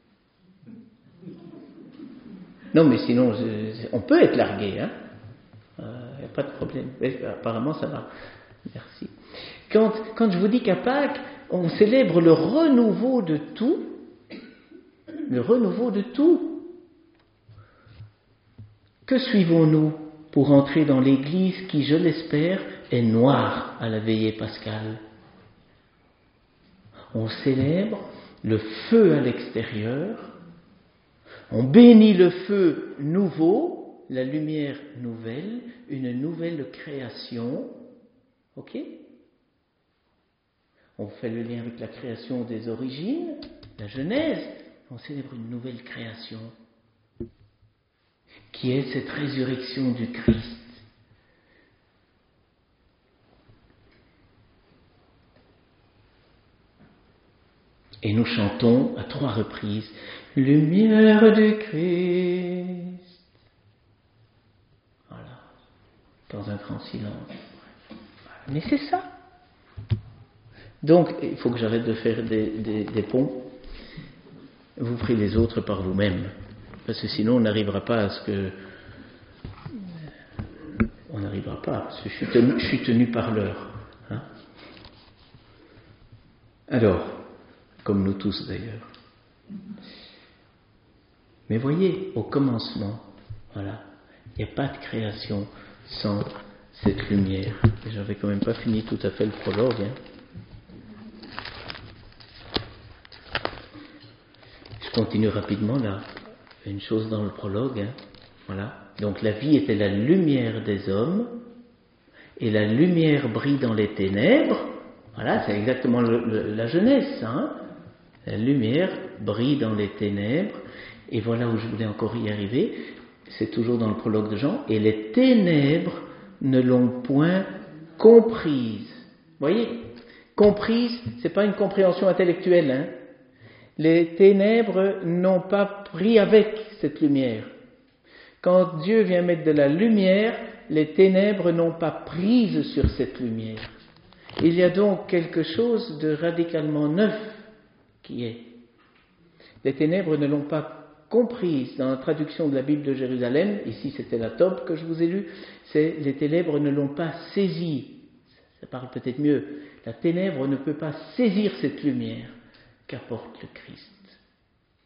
Non, mais sinon, on peut être largué, hein? Il euh, n'y a pas de problème. Apparemment, ça va. Merci. Quand, quand je vous dis qu'à Pâques, on célèbre le renouveau de tout, le renouveau de tout, que suivons-nous pour entrer dans l'Église qui, je l'espère, est noire à la veillée pascale? On célèbre le feu à l'extérieur, on bénit le feu nouveau, la lumière nouvelle, une nouvelle création. Ok? On fait le lien avec la création des origines, la Genèse, on célèbre une nouvelle création, qui est cette résurrection du Christ. Et nous chantons à trois reprises « Lumière du Christ ». Voilà, dans un grand silence. Mais c'est ça. Donc, il faut que j'arrête de faire des, des, des ponts. Vous ferez les autres par vous-même. Parce que sinon, on n'arrivera pas à ce que... On n'arrivera pas, parce que je suis tenu, je suis tenu par l'heure. Hein? Alors, comme nous tous d'ailleurs. Mais voyez, au commencement, voilà, il n'y a pas de création sans cette lumière. Et j'avais quand même pas fini tout à fait le prologue. Hein. Je continue rapidement là. Une chose dans le prologue, hein. Voilà. Donc la vie était la lumière des hommes, et la lumière brille dans les ténèbres. Voilà, c'est exactement le, le, la Genèse, hein. La lumière brille dans les ténèbres, et voilà où je voulais encore y arriver. C'est toujours dans le prologue de Jean. Et les ténèbres ne l'ont point comprise. Vous voyez, comprise, c'est pas une compréhension intellectuelle, hein. Les ténèbres n'ont pas pris avec cette lumière. Quand Dieu vient mettre de la lumière, les ténèbres n'ont pas prise sur cette lumière. Il y a donc quelque chose de radicalement neuf qui est. Les ténèbres ne l'ont pas comprise. Dans la traduction de la Bible de Jérusalem, ici c'était la Tobe que je vous ai lue, c'est les ténèbres ne l'ont pas saisie. Ça parle peut-être mieux. La ténèbre ne peut pas saisir cette lumière qu'apporte le Christ. Voyez ?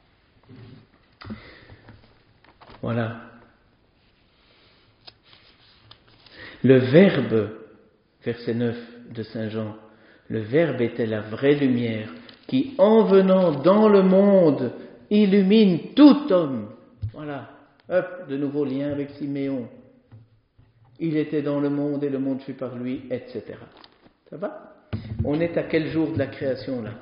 Voilà. Le Verbe, verset neuf de Saint Jean, le Verbe était la vraie lumière qui, en venant dans le monde, illumine tout homme. Voilà. Hop, de nouveau lien avec Siméon. Il était dans le monde et le monde fut par lui, et cetera. Ça va ? On est à quel jour de la création là ?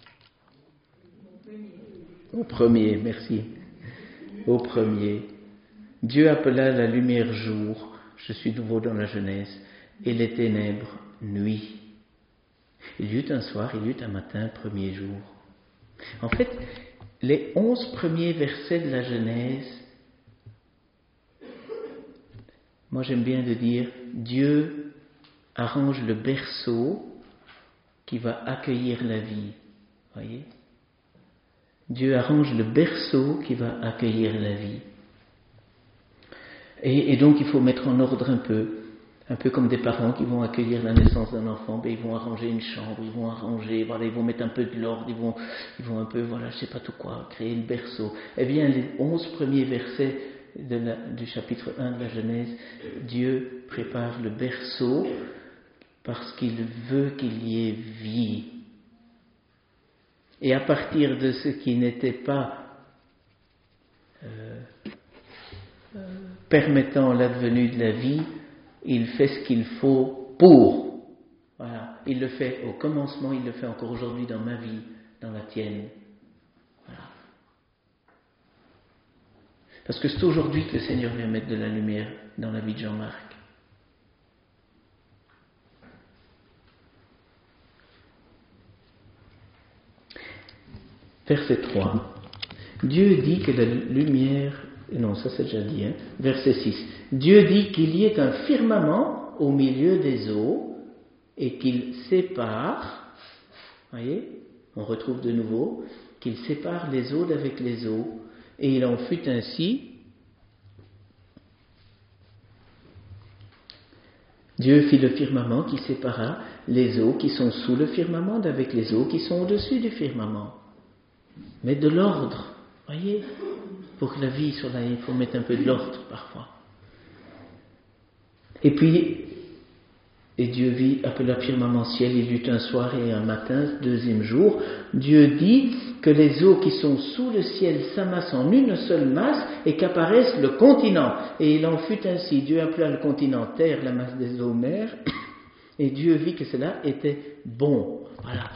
Au premier, merci. Au premier. Dieu appela la lumière jour, je suis nouveau dans la Genèse, et les ténèbres nuit. Il y eut un soir, il y eut un matin, premier jour. En fait, les onze premiers versets de la Genèse, moi j'aime bien de dire, Dieu arrange le berceau qui va accueillir la vie. Voyez ? Dieu arrange le berceau qui va accueillir la vie. Et, et donc il faut mettre en ordre un peu, un peu comme des parents qui vont accueillir la naissance d'un enfant, ben ils vont arranger une chambre, ils vont arranger, voilà, ils vont mettre un peu de l'ordre, ils vont, ils vont un peu, voilà, je sais pas tout quoi, créer le berceau. Eh bien, les onze premiers versets de la, du chapitre un de la Genèse, Dieu prépare le berceau parce qu'il veut qu'il y ait vie. Et à partir de ce qui n'était pas euh, euh, permettant l'advenue de la vie, il fait ce qu'il faut pour. Voilà. Il le fait au commencement, il le fait encore aujourd'hui dans ma vie, dans la tienne. Voilà. Parce que c'est aujourd'hui que le Seigneur vient mettre de la lumière dans la vie de Jean-Marc. Verset trois. Dieu dit que la lumière... Non, ça c'est déjà dit. Hein. Verset six. Dieu dit qu'il y ait un firmament au milieu des eaux et qu'il sépare... Voyez, on retrouve de nouveau qu'il sépare les eaux d'avec les eaux. Et il en fut ainsi. Dieu fit le firmament qui sépara les eaux qui sont sous le firmament d'avec les eaux qui sont au-dessus du firmament. Mais de l'ordre, voyez, pour que la vie soit là, il faut mettre un peu de l'ordre parfois. Et puis, et Dieu vit, appela firmament ciel, il y eut un soir et un matin, deuxième jour. Dieu dit que les eaux qui sont sous le ciel s'amassent en une seule masse et qu'apparaisse le continent. Et il en fut ainsi. Dieu appela le continent terre, la masse des eaux mer, et Dieu vit que cela était bon. Voilà.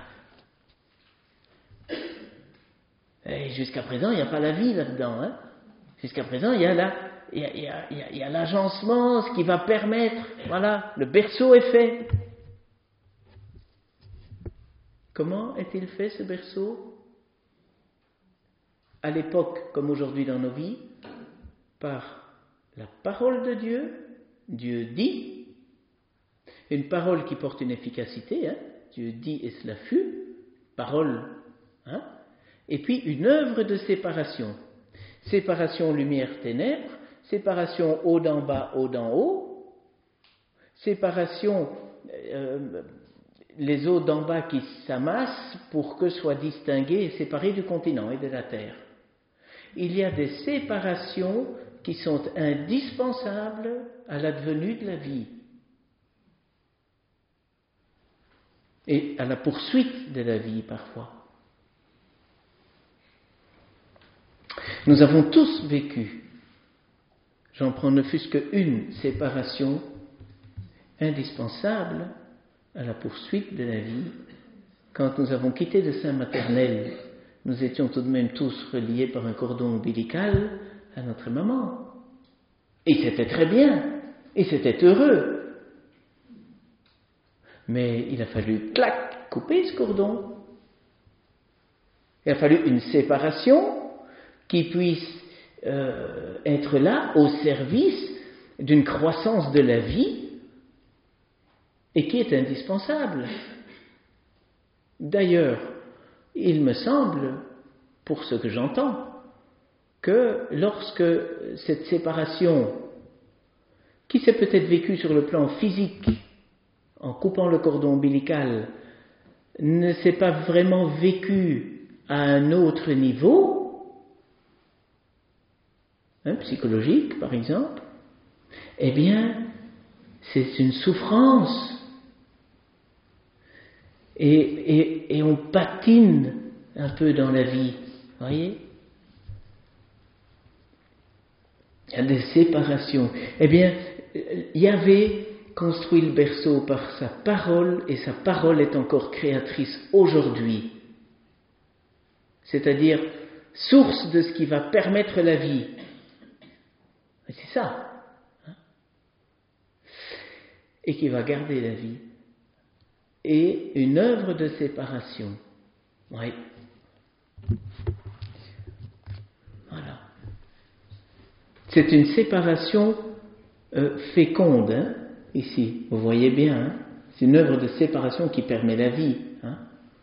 Et jusqu'à présent, il n'y a pas la vie là-dedans. Hein. Jusqu'à présent, il y a la, il y a, il y a, il y a, il y a l'agencement, ce qui va permettre, voilà, le berceau est fait. Comment est-il fait ce berceau? À l'époque, comme aujourd'hui dans nos vies, par la parole de Dieu, Dieu dit, une parole qui porte une efficacité, hein, Dieu dit et cela fut, parole, hein, et puis une œuvre de séparation. Séparation lumière-ténèbres, séparation haut d'en bas, haut d'en haut, séparation, euh, les eaux d'en bas qui s'amassent pour que soient distinguées et séparées du continent et de la terre. Il y a des séparations qui sont indispensables à l'advenue de la vie et à la poursuite de la vie parfois. Nous avons tous vécu, j'en prends ne fût-ce qu'une séparation indispensable à la poursuite de la vie. Quand nous avons quitté le sein maternel, nous étions tout de même tous reliés par un cordon ombilical à notre maman. Et c'était très bien, et c'était heureux. Mais il a fallu, clac, couper ce cordon. Il a fallu une séparation qui puisse euh, être là au service d'une croissance de la vie et qui est indispensable. D'ailleurs, il me semble, pour ce que j'entends, que lorsque cette séparation, qui s'est peut-être vécue sur le plan physique, en coupant le cordon ombilical, ne s'est pas vraiment vécue à un autre niveau, Hein, psychologique par exemple, eh bien, c'est une souffrance. Et, et, et on patine un peu dans la vie, voyez. Il y a des séparations. Eh bien, Yahvé construit le berceau par sa parole, et sa parole est encore créatrice aujourd'hui. C'est-à-dire, source de ce qui va permettre la vie. Et c'est ça. Hein? Et qui va garder la vie. Et une œuvre de séparation. Oui. Voilà. C'est une séparation euh, féconde, hein, ici. Vous voyez bien. Hein? C'est une œuvre de séparation qui permet la vie. Hein?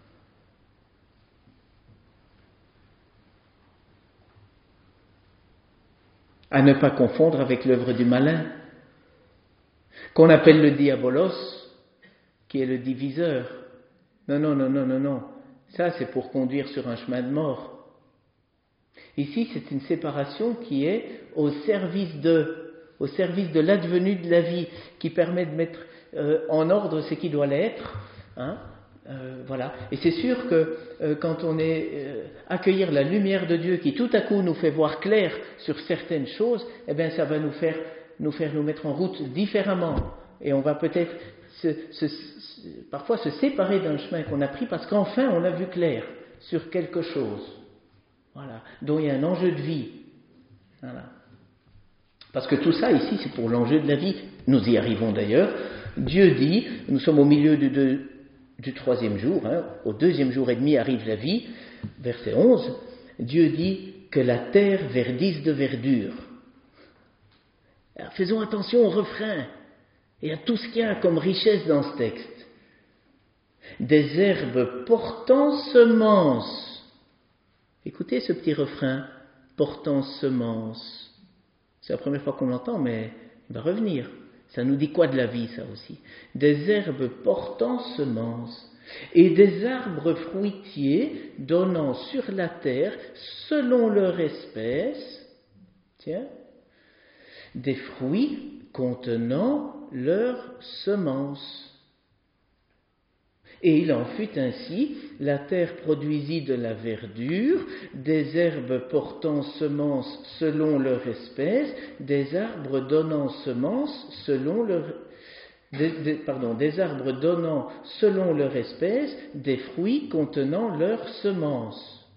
À ne pas confondre avec l'œuvre du malin, qu'on appelle le diabolos, qui est le diviseur. Non, non, non, non, non, non. Ça, c'est pour conduire sur un chemin de mort. Ici, c'est une séparation qui est au service de, au service de l'advenue de la vie, qui permet de mettre euh, en ordre ce qui doit l'être, hein, Euh, voilà. Et c'est sûr que euh, quand on est euh, accueillir la lumière de Dieu qui tout à coup nous fait voir clair sur certaines choses, eh bien ça va nous faire nous faire nous mettre en route différemment. Et on va peut-être se, se, se, parfois se séparer d'un chemin qu'on a pris parce qu'enfin on a vu clair sur quelque chose. Voilà. Dont il y a un enjeu de vie. Voilà. Parce que tout ça ici c'est pour l'enjeu de la vie. Nous y arrivons d'ailleurs. Dieu dit, nous sommes au milieu du, de, du troisième jour, hein, au deuxième jour et demi arrive la vie, verset onze, Dieu dit que la terre verdisse de verdure. Alors, faisons attention au refrain et à tout ce qu'il y a comme richesse dans ce texte. Des herbes portant semence. Écoutez ce petit refrain, portant semence. C'est la première fois qu'on l'entend, mais il va revenir. Ça nous dit quoi de la vie, ça aussi? Des herbes portant semence et des arbres fruitiers donnant sur la terre, selon leur espèce, tiens, des fruits contenant leur semence. Et il en fut ainsi, la terre produisit de la verdure, des herbes portant semence selon leur espèce, des arbres donnant semence selon leur des, des, pardon, des arbres donnant selon leur espèce, des fruits contenant leur semence.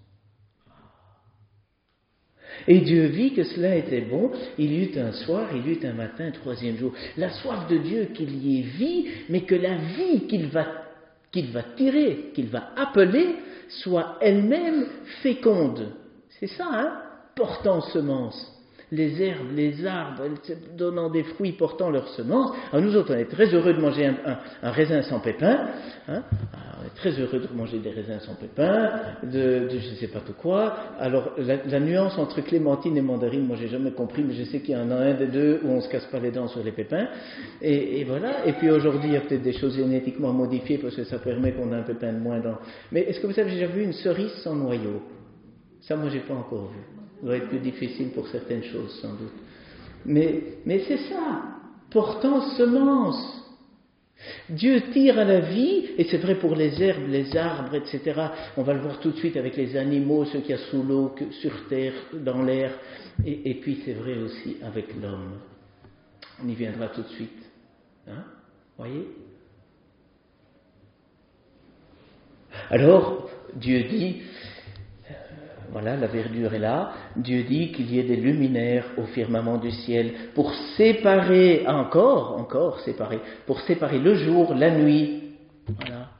Et Dieu vit que cela était bon, il y eut un soir, il y eut un matin, troisième jour. La soif de Dieu qu'il y ait vie, mais que la vie qu'il va qu'il va tirer, qu'il va appeler, soit elle-même féconde. C'est ça, hein, portant semence. Les herbes, les arbres, donnant des fruits portant leurs semences. Alors nous autres, on est très heureux de manger un, un, un raisin sans pépins. Hein. On est très heureux de manger des raisins sans pépins, de, de je ne sais pas tout quoi. Alors la, la nuance entre clémentine et mandarine, moi j'ai jamais compris, mais je sais qu'il y en a un des deux où on se casse pas les dents sur les pépins. Et, et voilà. Et puis aujourd'hui, il y a peut-être des choses génétiquement modifiées parce que ça permet qu'on ait un pépin de moins dans. Mais est-ce que vous avez déjà vu une cerise sans noyau? Ça, moi, j'ai pas encore vu. Ça doit être plus difficile pour certaines choses, sans doute. Mais, mais c'est ça, portant semence. Dieu tire à la vie, et c'est vrai pour les herbes, les arbres, et cetera. On va le voir tout de suite avec les animaux, ceux qu'il y a sous l'eau, sur terre, dans l'air. Et, et puis c'est vrai aussi avec l'homme. On y viendra tout de suite. Hein? Voyez? Alors, Dieu dit... Voilà, la verdure est là. Dieu dit qu'il y ait des luminaires au firmament du ciel pour séparer, encore, encore séparer, pour séparer le jour, la nuit. Voilà.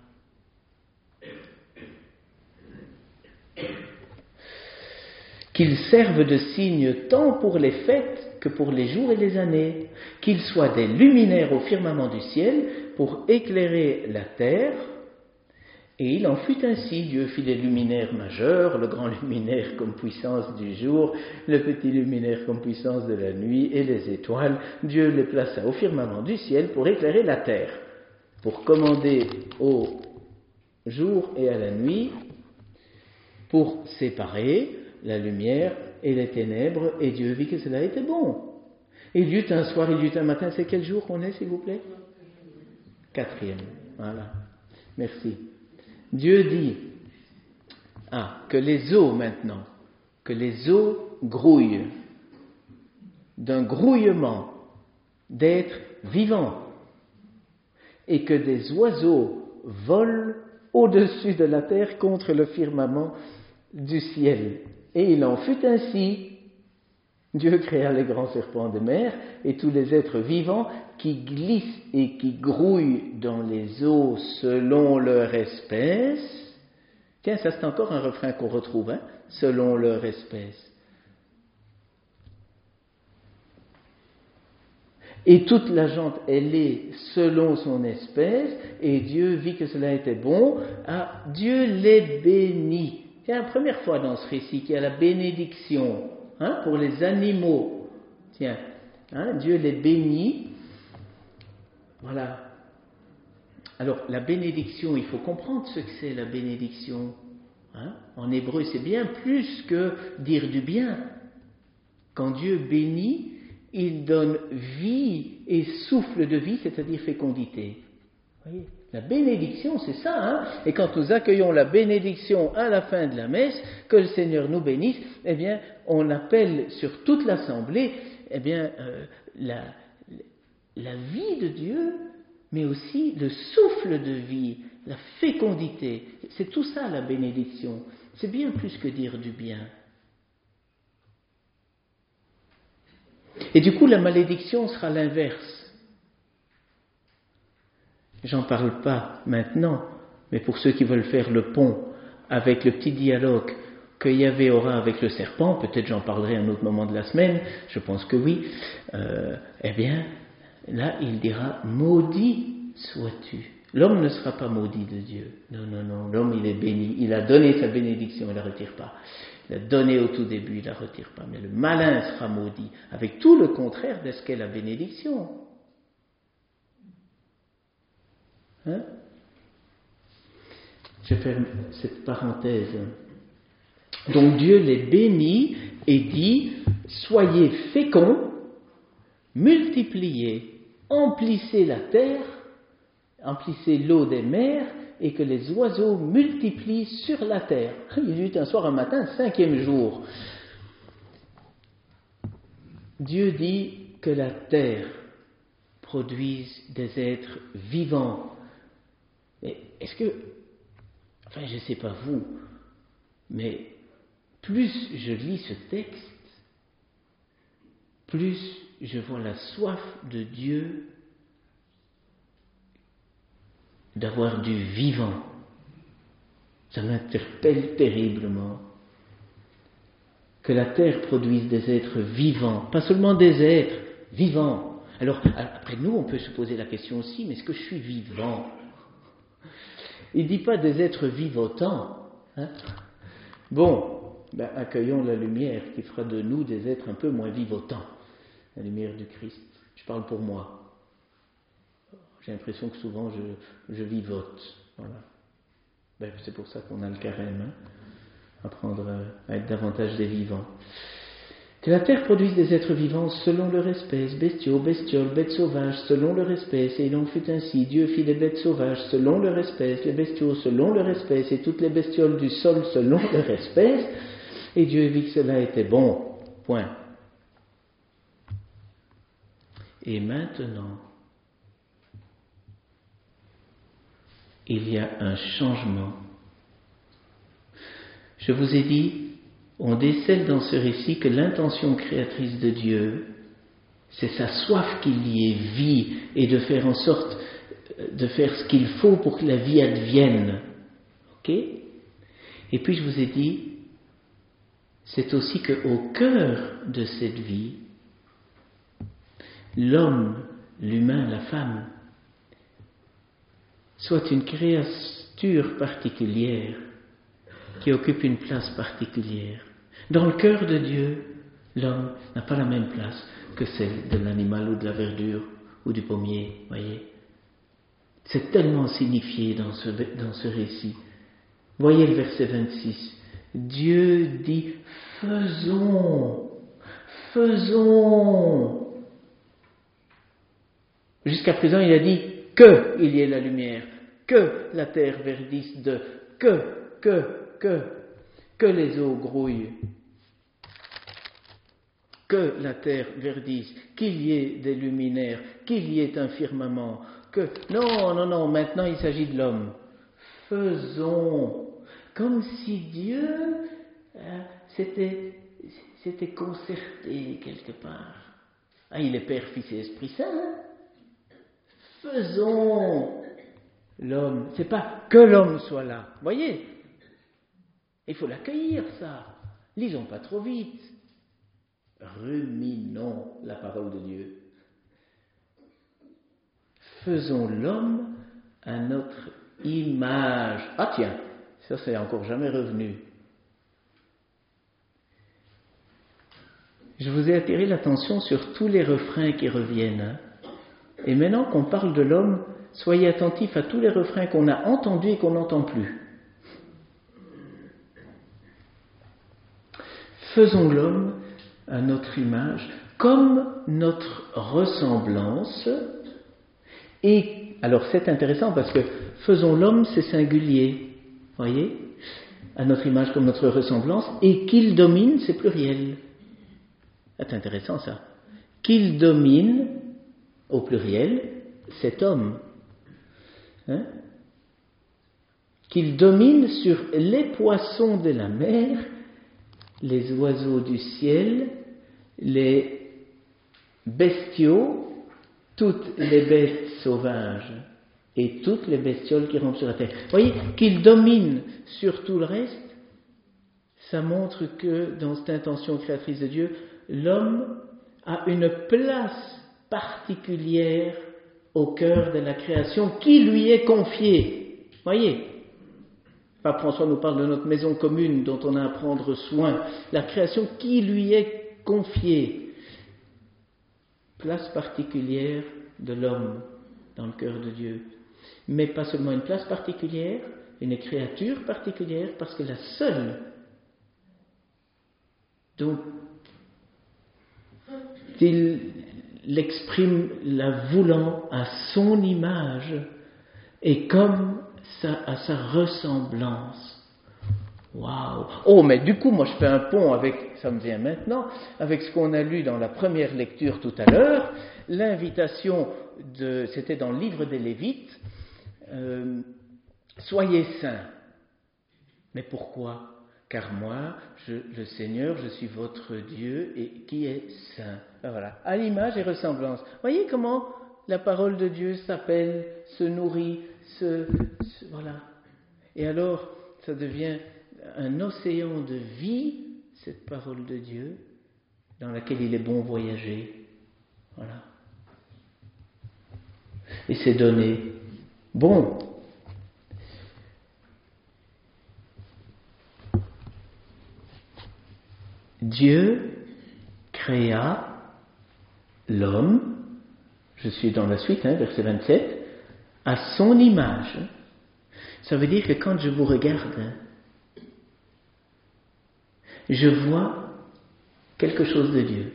Qu'ils servent de signe tant pour les fêtes que pour les jours et les années. Qu'ils soient des luminaires au firmament du ciel pour éclairer la terre. Et il en fut ainsi, Dieu fit les luminaires majeurs, le grand luminaire comme puissance du jour, le petit luminaire comme puissance de la nuit, et les étoiles, Dieu les plaça au firmament du ciel pour éclairer la terre, pour commander au jour et à la nuit, pour séparer la lumière et les ténèbres, et Dieu vit que cela était bon. Et il y eut un soir, il y eut un matin, c'est quel jour qu'on est, s'il vous plaît? Quatrième, voilà, merci. Dieu dit, ah, que les eaux maintenant, que les eaux grouillent, d'un grouillement d'êtres vivants, et que des oiseaux volent au-dessus de la terre contre le firmament du ciel. Et il en fut ainsi. Dieu créa les grands serpents de mer et tous les êtres vivants qui glissent et qui grouillent dans les eaux selon leur espèce. Tiens, ça c'est encore un refrain qu'on retrouve, hein, selon leur espèce. Et toute la gente, elle est selon son espèce, et Dieu vit que cela était bon. Ah, Dieu les bénit. C'est la première fois dans ce récit qu'il y a la bénédiction. Hein, pour les animaux, tiens, hein, Dieu les bénit. Voilà. Alors, la bénédiction, il faut comprendre ce que c'est la bénédiction. Hein. En hébreu, c'est bien plus que dire du bien. Quand Dieu bénit, il donne vie et souffle de vie, c'est-à-dire fécondité. Vous voyez ? La bénédiction, c'est ça, hein. Et quand nous accueillons la bénédiction à la fin de la messe, que le Seigneur nous bénisse, eh bien, on appelle sur toute l'assemblée, eh bien, euh, la, la vie de Dieu, mais aussi le souffle de vie, la fécondité. C'est tout ça, la bénédiction. C'est bien plus que dire du bien. Et du coup, la malédiction sera l'inverse. J'en parle pas maintenant, mais pour ceux qui veulent faire le pont avec le petit dialogue que Yahvé aura avec le serpent, peut-être j'en parlerai à un autre moment de la semaine, je pense que oui, euh, eh bien, là, il dira « Maudit sois-tu ». L'homme ne sera pas maudit de Dieu. Non, non, non, l'homme, il est béni. Il a donné sa bénédiction, il ne la retire pas. Il a donné au tout début, il ne la retire pas. Mais le malin sera maudit, avec tout le contraire de ce qu'est la bénédiction. Hein? Je ferme cette parenthèse. Donc Dieu les bénit et dit « Soyez féconds, multipliez, emplissez la terre, emplissez l'eau des mers et que les oiseaux multiplient sur la terre. » Il y a eu un soir, un matin, cinquième jour. Dieu dit que la terre produise des êtres vivants. Mais est-ce que, enfin je ne sais pas vous, mais plus je lis ce texte, plus je vois la soif de Dieu d'avoir du vivant. Ça m'interpelle terriblement. Que la terre produise des êtres vivants, pas seulement des êtres vivants. Alors, après nous, on peut se poser la question aussi, mais est-ce que je suis vivant ? Il ne dit pas des êtres vivotants. Hein ? Bon, ben, accueillons la lumière qui fera de nous des êtres un peu moins vivotants. La lumière du Christ. Je parle pour moi. J'ai l'impression que souvent je, je vivote. Voilà. Ben, c'est pour ça qu'on a le carême. Hein ? Apprendre à être davantage des vivants. Que la terre produise des êtres vivants selon leur espèce, bestiaux, bestioles, bêtes sauvages, selon leur espèce, et il en fut ainsi. Dieu fit les bêtes sauvages selon leur espèce, les bestiaux selon leur espèce, et toutes les bestioles du sol selon leur espèce, et Dieu vit que cela était bon. Point. Et maintenant, il y a un changement. Je vous ai dit, on décèle dans ce récit que l'intention créatrice de Dieu, c'est sa soif qu'il y ait vie et de faire en sorte de faire ce qu'il faut pour que la vie advienne. Ok ? Et puis je vous ai dit, c'est aussi qu'au cœur de cette vie, l'homme, l'humain, la femme, soit une créature particulière qui occupe une place particulière. Dans le cœur de Dieu, l'homme n'a pas la même place que celle de l'animal ou de la verdure ou du pommier, voyez. C'est tellement signifié dans ce, dans ce récit. Voyez le verset vingt-six. Dieu dit « faisons, faisons ». Jusqu'à présent, il a dit qu'il y ait la lumière, que la terre verdisse de, que, que, que, que les eaux grouillent, que la terre verdisse, qu'il y ait des luminaires, qu'il y ait un firmament, que... Non, non, non, maintenant il s'agit de l'homme. Faisons, comme si Dieu euh, s'était, s'était concerté quelque part. Ah, il est Père, Fils et Esprit Saint, hein? Faisons l'homme. C'est pas que l'homme soit là, voyez. Il faut l'accueillir, ça. Lisons pas trop vite. Ruminons la parole de Dieu. Faisons l'homme à notre image. Ah tiens, ça c'est encore jamais revenu. Je vous ai attiré l'attention sur tous les refrains qui reviennent. Hein. Et maintenant qu'on parle de l'homme, soyez attentifs à tous les refrains qu'on a entendus et qu'on n'entend plus. Faisons l'homme à notre image, comme notre ressemblance, et alors c'est intéressant parce que faisons l'homme, c'est singulier, voyez, à notre image comme notre ressemblance, et qu'il domine, c'est pluriel. C'est intéressant ça. Qu'il domine, au pluriel, cet homme. Hein? Qu'il domine sur les poissons de la mer, les oiseaux du ciel, les bestiaux, toutes les bêtes sauvages et toutes les bestioles qui rampent sur la terre. Vous voyez, qu'il domine sur tout le reste, ça montre que dans cette intention créatrice de Dieu, l'homme a une place particulière au cœur de la création qui lui est confiée. Vous voyez, Pape François nous parle de notre maison commune dont on a à prendre soin, la création qui lui est confiée. Place particulière de l'homme dans le cœur de Dieu. Mais pas seulement une place particulière, une créature particulière, parce que la seule dont il l'exprime la voulant à son image et comme ça, à sa ressemblance. Waouh! Oh, mais du coup, moi je fais un pont avec, ça me vient maintenant, avec ce qu'on a lu dans la première lecture tout à l'heure, l'invitation de, c'était dans le livre des Lévites, euh, soyez saints. Mais pourquoi? Car moi, je, le Seigneur, je suis votre Dieu et qui est saint. Ben voilà, à l'image et ressemblance. Voyez comment la parole de Dieu s'appelle, se nourrit, se, se voilà. Et alors, ça devient un océan de vie, cette parole de Dieu, dans laquelle il est bon voyager. Voilà. Et c'est donné. Bon. Dieu créa l'homme, je suis dans la suite, hein, verset vingt-sept, à son image. Ça veut dire que quand je vous regarde, je vois quelque chose de Dieu.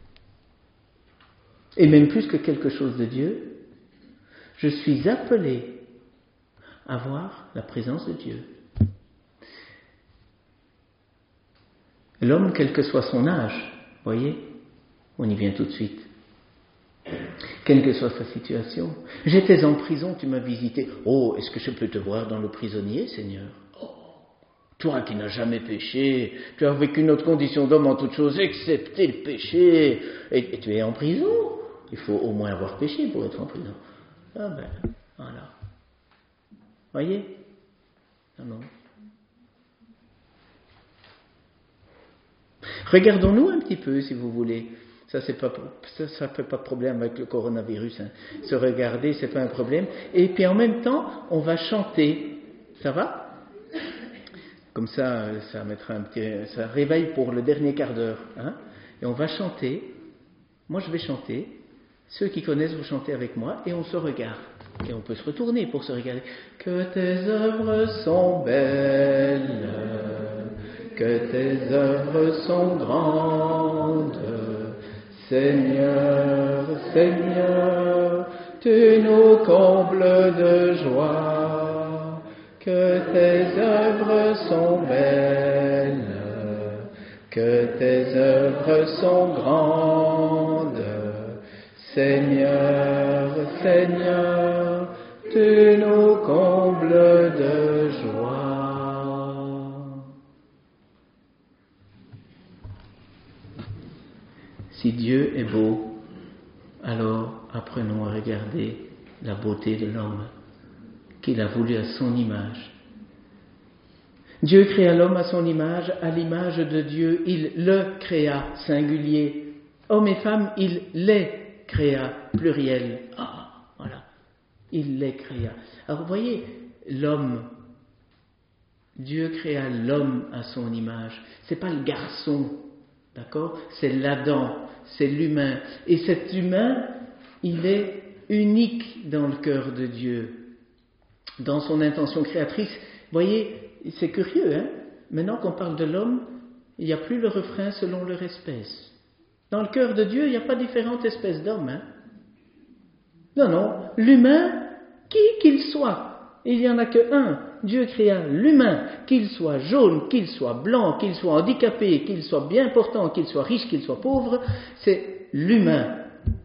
Et même plus que quelque chose de Dieu, je suis appelé à voir la présence de Dieu. L'homme, quel que soit son âge, voyez, on y vient tout de suite. Quelle que soit sa situation. J'étais en prison, tu m'as visité. Oh, est-ce que je peux te voir dans le prisonnier, Seigneur? Oh, toi qui n'as jamais péché, tu as vécu notre condition d'homme en toutes choses, excepté le péché, et, et tu es en prison. Il faut au moins avoir péché pour être en prison. Ah ben, voilà. Voyez? Non, non. Regardons-nous un petit peu, si vous voulez. Ça, c'est pas, ça, ça fait pas de problème avec le coronavirus. Hein. Se regarder, c'est pas un problème. Et puis en même temps, on va chanter. Ça va? Comme ça, ça mettra un petit, ça réveille pour le dernier quart d'heure. Hein. Et on va chanter. Moi, je vais chanter. Ceux qui connaissent, vous chantez avec moi. Et on se regarde. Et on peut se retourner pour se regarder. Que tes œuvres sont belles. Que tes œuvres sont grandes, Seigneur, Seigneur, tu nous combles de joie. Que tes œuvres sont belles, que tes œuvres sont grandes, Seigneur, Seigneur, tu nous combles de joie. Si Dieu est beau, alors apprenons à regarder la beauté de l'homme qu'il a voulu à son image. Dieu créa l'homme à son image, à l'image de Dieu, il le créa, singulier. Hommes et femmes, il les créa, pluriel. Ah, voilà, il les créa. Alors vous voyez, l'homme, Dieu créa l'homme à son image. C'est pas le garçon. D'accord? C'est l'Adam, c'est l'humain. Et cet humain, il est unique dans le cœur de Dieu, dans son intention créatrice. Vous voyez, c'est curieux, hein? Maintenant qu'on parle de l'homme, il n'y a plus le refrain selon leur espèce. Dans le cœur de Dieu, il n'y a pas différentes espèces d'hommes. Hein? Non, non. L'humain, qui qu'il soit. Il n'y en a que un. Dieu créa l'humain, qu'il soit jaune, qu'il soit blanc, qu'il soit handicapé, qu'il soit bien portant, qu'il soit riche, qu'il soit pauvre, c'est l'humain.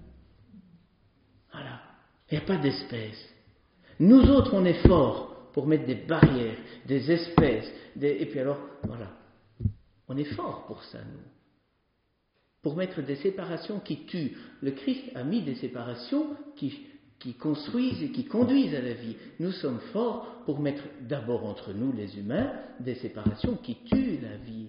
Voilà. Il n'y a pas d'espèce. Nous autres, on est forts pour mettre des barrières, des espèces, des... et puis alors, voilà. On est forts pour ça, nous. Pour mettre des séparations qui tuent. Le Christ a mis des séparations qui... qui construisent et qui conduisent à la vie. Nous sommes forts pour mettre d'abord entre nous, les humains, des séparations qui tuent la vie.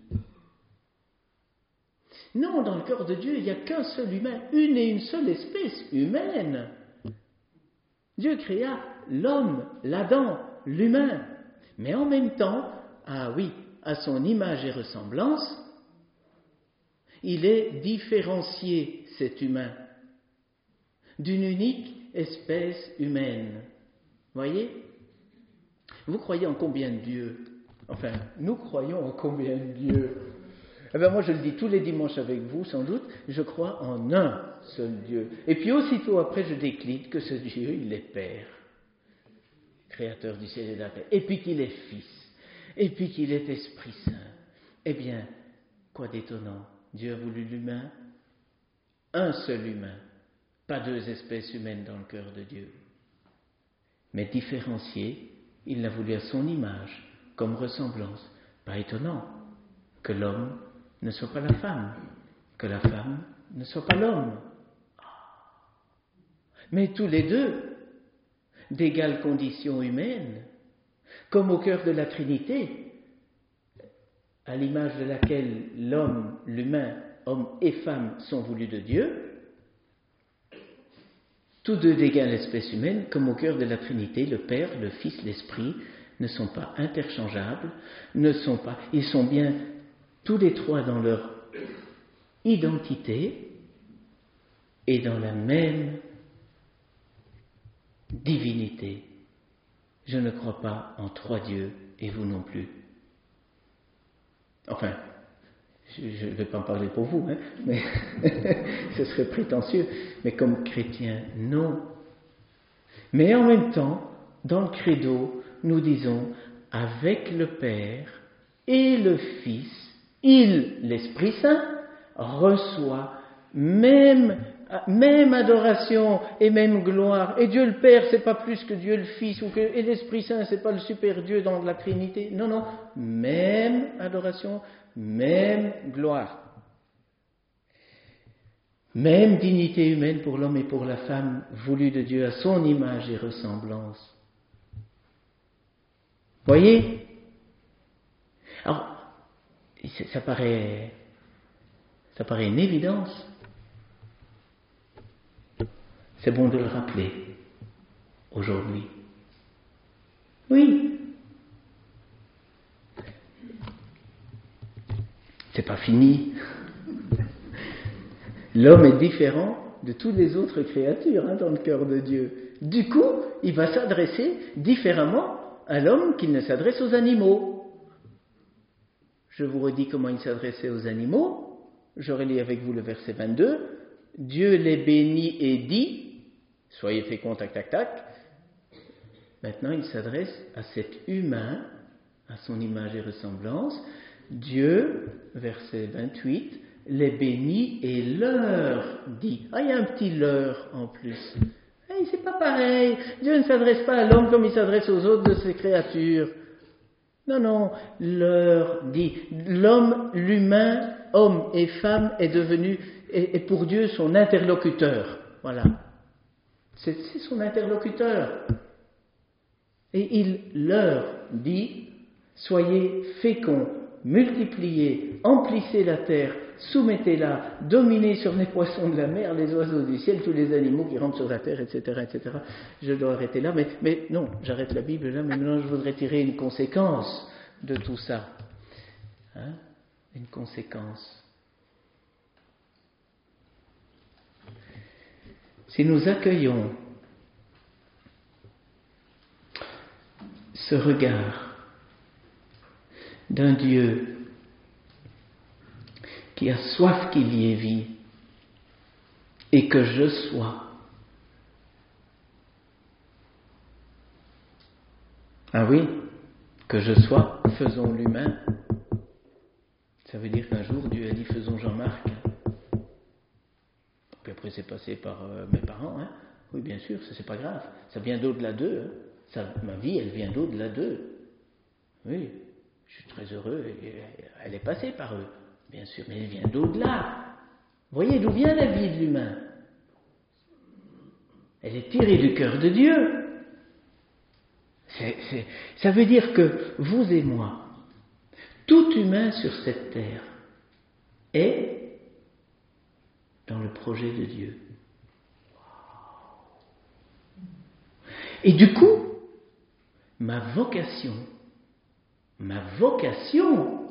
Non, dans le cœur de Dieu, il n'y a qu'un seul humain, une et une seule espèce humaine. Dieu créa l'homme, l'Adam, l'humain. Mais en même temps, ah oui, à son image et ressemblance, il est différencié, cet humain, d'une unique espèce humaine. Voyez ? Vous croyez en combien de dieux ? Enfin, nous croyons en combien de dieux ? Eh bien, moi, je le dis tous les dimanches avec vous, sans doute, je crois en un seul Dieu. Et puis, aussitôt après, je décline que ce Dieu, il est Père, Créateur du ciel et de la terre, et puis qu'il est Fils, et puis qu'il est Esprit Saint. Eh bien, quoi d'étonnant ? Dieu a voulu l'humain, un seul humain. Pas deux espèces humaines dans le cœur de Dieu. Mais différencié, il l'a voulu à son image, comme ressemblance. Pas étonnant que l'homme ne soit pas la femme, que la femme ne soit pas l'homme. Mais tous les deux, d'égale condition humaine, comme au cœur de la Trinité, à l'image de laquelle l'homme, l'humain, homme et femme sont voulus de Dieu, tous deux d'égale espèce humaine, comme au cœur de la Trinité, le Père, le Fils, l'Esprit, ne sont pas interchangeables, ne sont pas, ils sont bien tous les trois dans leur identité et dans la même divinité. Je ne crois pas en trois dieux et vous non plus. Enfin, je ne vais pas en parler pour vous, hein, mais ce serait prétentieux. Mais comme chrétien, non. Mais en même temps, dans le credo, nous disons, avec le Père et le Fils, il, l'Esprit Saint, reçoit même, même adoration et même gloire. Et Dieu le Père, c'est pas plus que Dieu le Fils, ou que, et l'Esprit Saint, c'est pas le super Dieu dans la Trinité. Non, non, même adoration, même gloire. Même dignité humaine pour l'homme et pour la femme, voulue de Dieu à son image et ressemblance. Voyez ? Alors, ça paraît, ça paraît une évidence. C'est bon de le rappeler aujourd'hui. Oui. C'est pas fini. L'homme est différent de toutes les autres créatures hein, dans le cœur de Dieu. Du coup, il va s'adresser différemment à l'homme qu'il ne s'adresse aux animaux. Je vous redis comment il s'adressait aux animaux. Je relis avec vous le verset vingt-deux. Dieu les bénit et dit, soyez féconds, tac, tac, tac. Maintenant, il s'adresse à cet humain, à son image et ressemblance. Dieu, verset vingt-huit, les bénit et leur dit. Ah, il y a un petit leur en plus. Hey, c'est pas pareil. Dieu ne s'adresse pas à l'homme comme il s'adresse aux autres de ses créatures. Non, non, leur dit. L'homme, l'humain, homme et femme, est devenu, est, est pour Dieu son interlocuteur. Voilà. C'est, c'est son interlocuteur. Et il leur dit, soyez féconds, multipliez, emplissez la terre, soumettez-la, dominez sur les poissons de la mer, les oiseaux du ciel, tous les animaux qui rampent sur la terre, et cetera, et cetera. Je dois arrêter là, mais, mais non, j'arrête la Bible là, mais maintenant je voudrais tirer une conséquence de tout ça. Hein? Une conséquence. Si nous accueillons ce regard d'un Dieu qui a soif qu'il y ait vie et que je sois, Ah oui, que je sois, faisons l'humain. Ça veut dire qu'un jour, Dieu a dit, faisons Jean-Marc. Puis après, c'est passé par euh, mes parents. Hein. Oui, bien sûr, ça c'est pas grave. Ça vient d'au-delà d'eux. Hein. Ça, ma vie, elle vient d'au-delà d'eux. Oui, je suis très heureux. Et, et, elle est passée par eux, bien sûr, mais elle vient d'au-delà. Vous voyez d'où vient la vie de l'humain? Elle est tirée du cœur de Dieu. C'est, c'est, ça veut dire que vous et moi, tout humain sur cette terre est dans le projet de Dieu. Et du coup, ma vocation, ma vocation,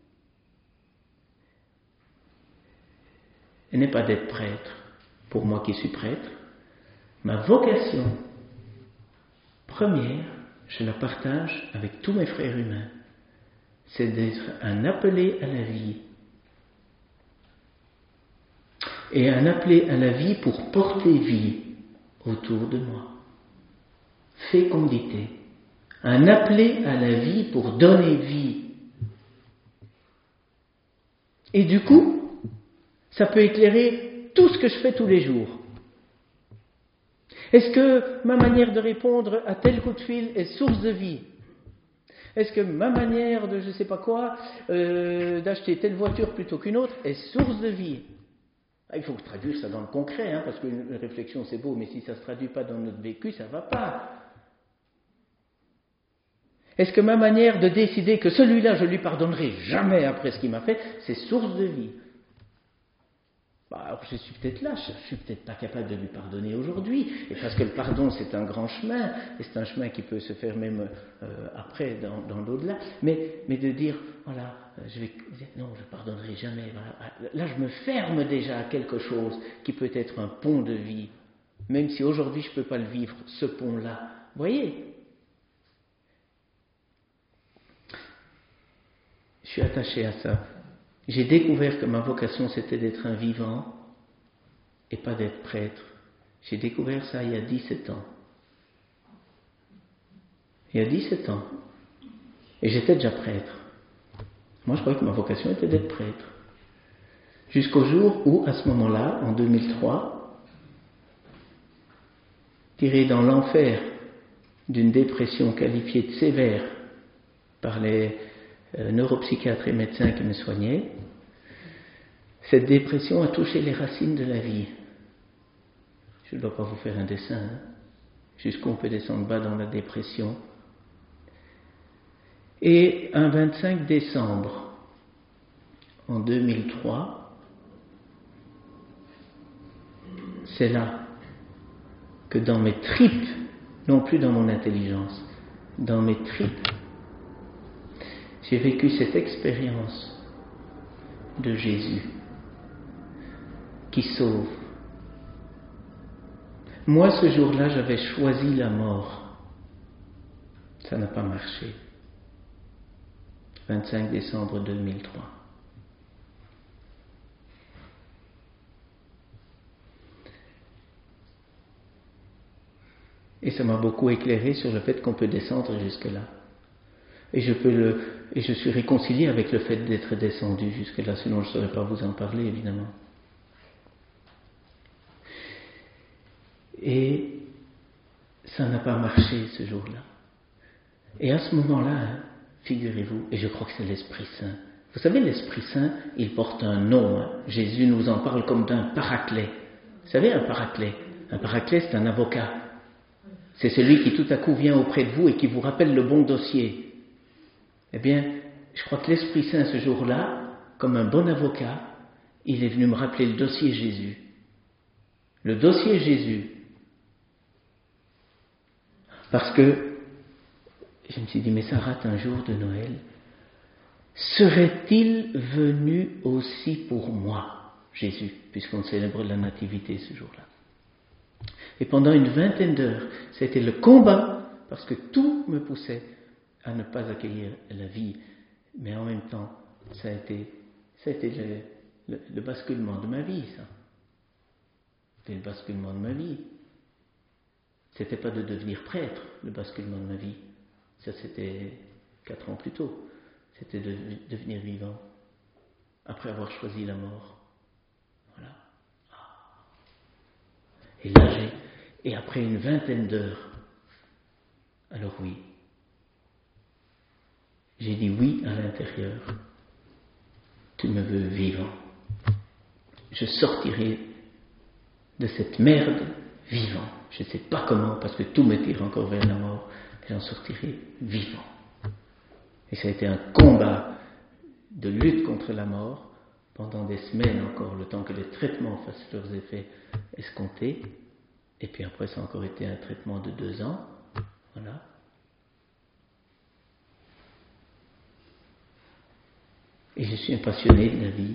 elle n'est pas d'être prêtre, pour moi qui suis prêtre. Ma vocation première, je la partage avec tous mes frères humains, c'est d'être un appelé à la vie. Et un appelé à la vie pour porter vie autour de moi. Fécondité. Un appelé à la vie pour donner vie. Et du coup, ça peut éclairer tout ce que je fais tous les jours. Est-ce que ma manière de répondre à tel coup de fil est source de vie? Est-ce que ma manière de je ne sais pas quoi, euh, d'acheter telle voiture plutôt qu'une autre est source de vie? Ah, il faut que je traduise ça dans le concret, hein, parce qu'une réflexion c'est beau, mais si ça ne se traduit pas dans notre vécu, ça ne va pas. Est-ce que ma manière de décider que celui-là, je ne lui pardonnerai jamais après ce qu'il m'a fait, c'est source de vie? Bah, alors je suis peut-être là, je ne suis peut-être pas capable de lui pardonner aujourd'hui, et parce que le pardon c'est un grand chemin, et c'est un chemin qui peut se faire même euh, après dans, dans l'au-delà, mais, mais de dire, voilà, je vais, non, je ne pardonnerai jamais, voilà. Là je me ferme déjà à quelque chose qui peut être un pont de vie, même si aujourd'hui je ne peux pas le vivre, ce pont-là, vous voyez? Je suis attaché à ça. J'ai découvert que ma vocation c'était d'être un vivant et pas d'être prêtre. J'ai découvert ça il y a dix-sept ans. Il y a dix-sept ans. Et j'étais déjà prêtre. Moi je croyais que ma vocation était d'être prêtre. Jusqu'au jour où, à ce moment-là, en deux mille trois, tiré dans l'enfer d'une dépression qualifiée de sévère par les euh, neuropsychiatres et médecins qui me soignaient, cette dépression a touché les racines de la vie. Je ne dois pas vous faire un dessin, hein, jusqu'où on peut descendre bas dans la dépression. Et un vingt-cinq décembre en deux mille trois, c'est là que dans mes tripes, non plus dans mon intelligence, dans mes tripes, j'ai vécu cette expérience de Jésus qui sauve. Moi, ce jour-là, j'avais choisi la mort. Ça n'a pas marché. vingt-cinq décembre deux mille trois. Et ça m'a beaucoup éclairé sur le fait qu'on peut descendre jusque-là. Et je peux le, et je suis réconcilié avec le fait d'être descendu jusque-là, sinon je ne saurais pas vous en parler, évidemment. Et ça n'a pas marché ce jour-là. Et à ce moment-là, hein, figurez-vous, et je crois que c'est l'Esprit Saint. Vous savez, l'Esprit Saint, il porte un nom. Hein. Jésus nous en parle comme d'un paraclet. Vous savez, un paraclet. Un paraclet, c'est un avocat. C'est celui qui tout à coup vient auprès de vous et qui vous rappelle le bon dossier. Eh bien, je crois que l'Esprit Saint, ce jour-là, comme un bon avocat, il est venu me rappeler le dossier Jésus. Le dossier Jésus. Parce que je me suis dit, mais ça rate un jour de Noël. Serait-il venu aussi pour moi, Jésus, puisqu'on célèbre la nativité ce jour-là? Et pendant une vingtaine d'heures, c'était le combat, parce que tout me poussait à ne pas accueillir la vie. Mais en même temps, ça a été, ça a été le, le, le basculement de ma vie, ça. C'était le basculement de ma vie. C'était pas de devenir prêtre, le basculement de ma vie. Ça, c'était quatre ans plus tôt. C'était de devenir vivant, après avoir choisi la mort. Voilà. Et là, j'ai, et après une vingtaine d'heures, alors oui, j'ai dit oui à l'intérieur. Tu me veux vivant. Je sortirai de cette merde vivant. Je ne sais pas comment, parce que tout me tire encore vers la mort, mais j'en sortirai vivant. Et ça a été un combat de lutte contre la mort pendant des semaines encore, le temps que les traitements fassent leurs effets escomptés. Et puis après, ça a encore été un traitement de deux ans. Voilà. Et je suis un passionné de la vie.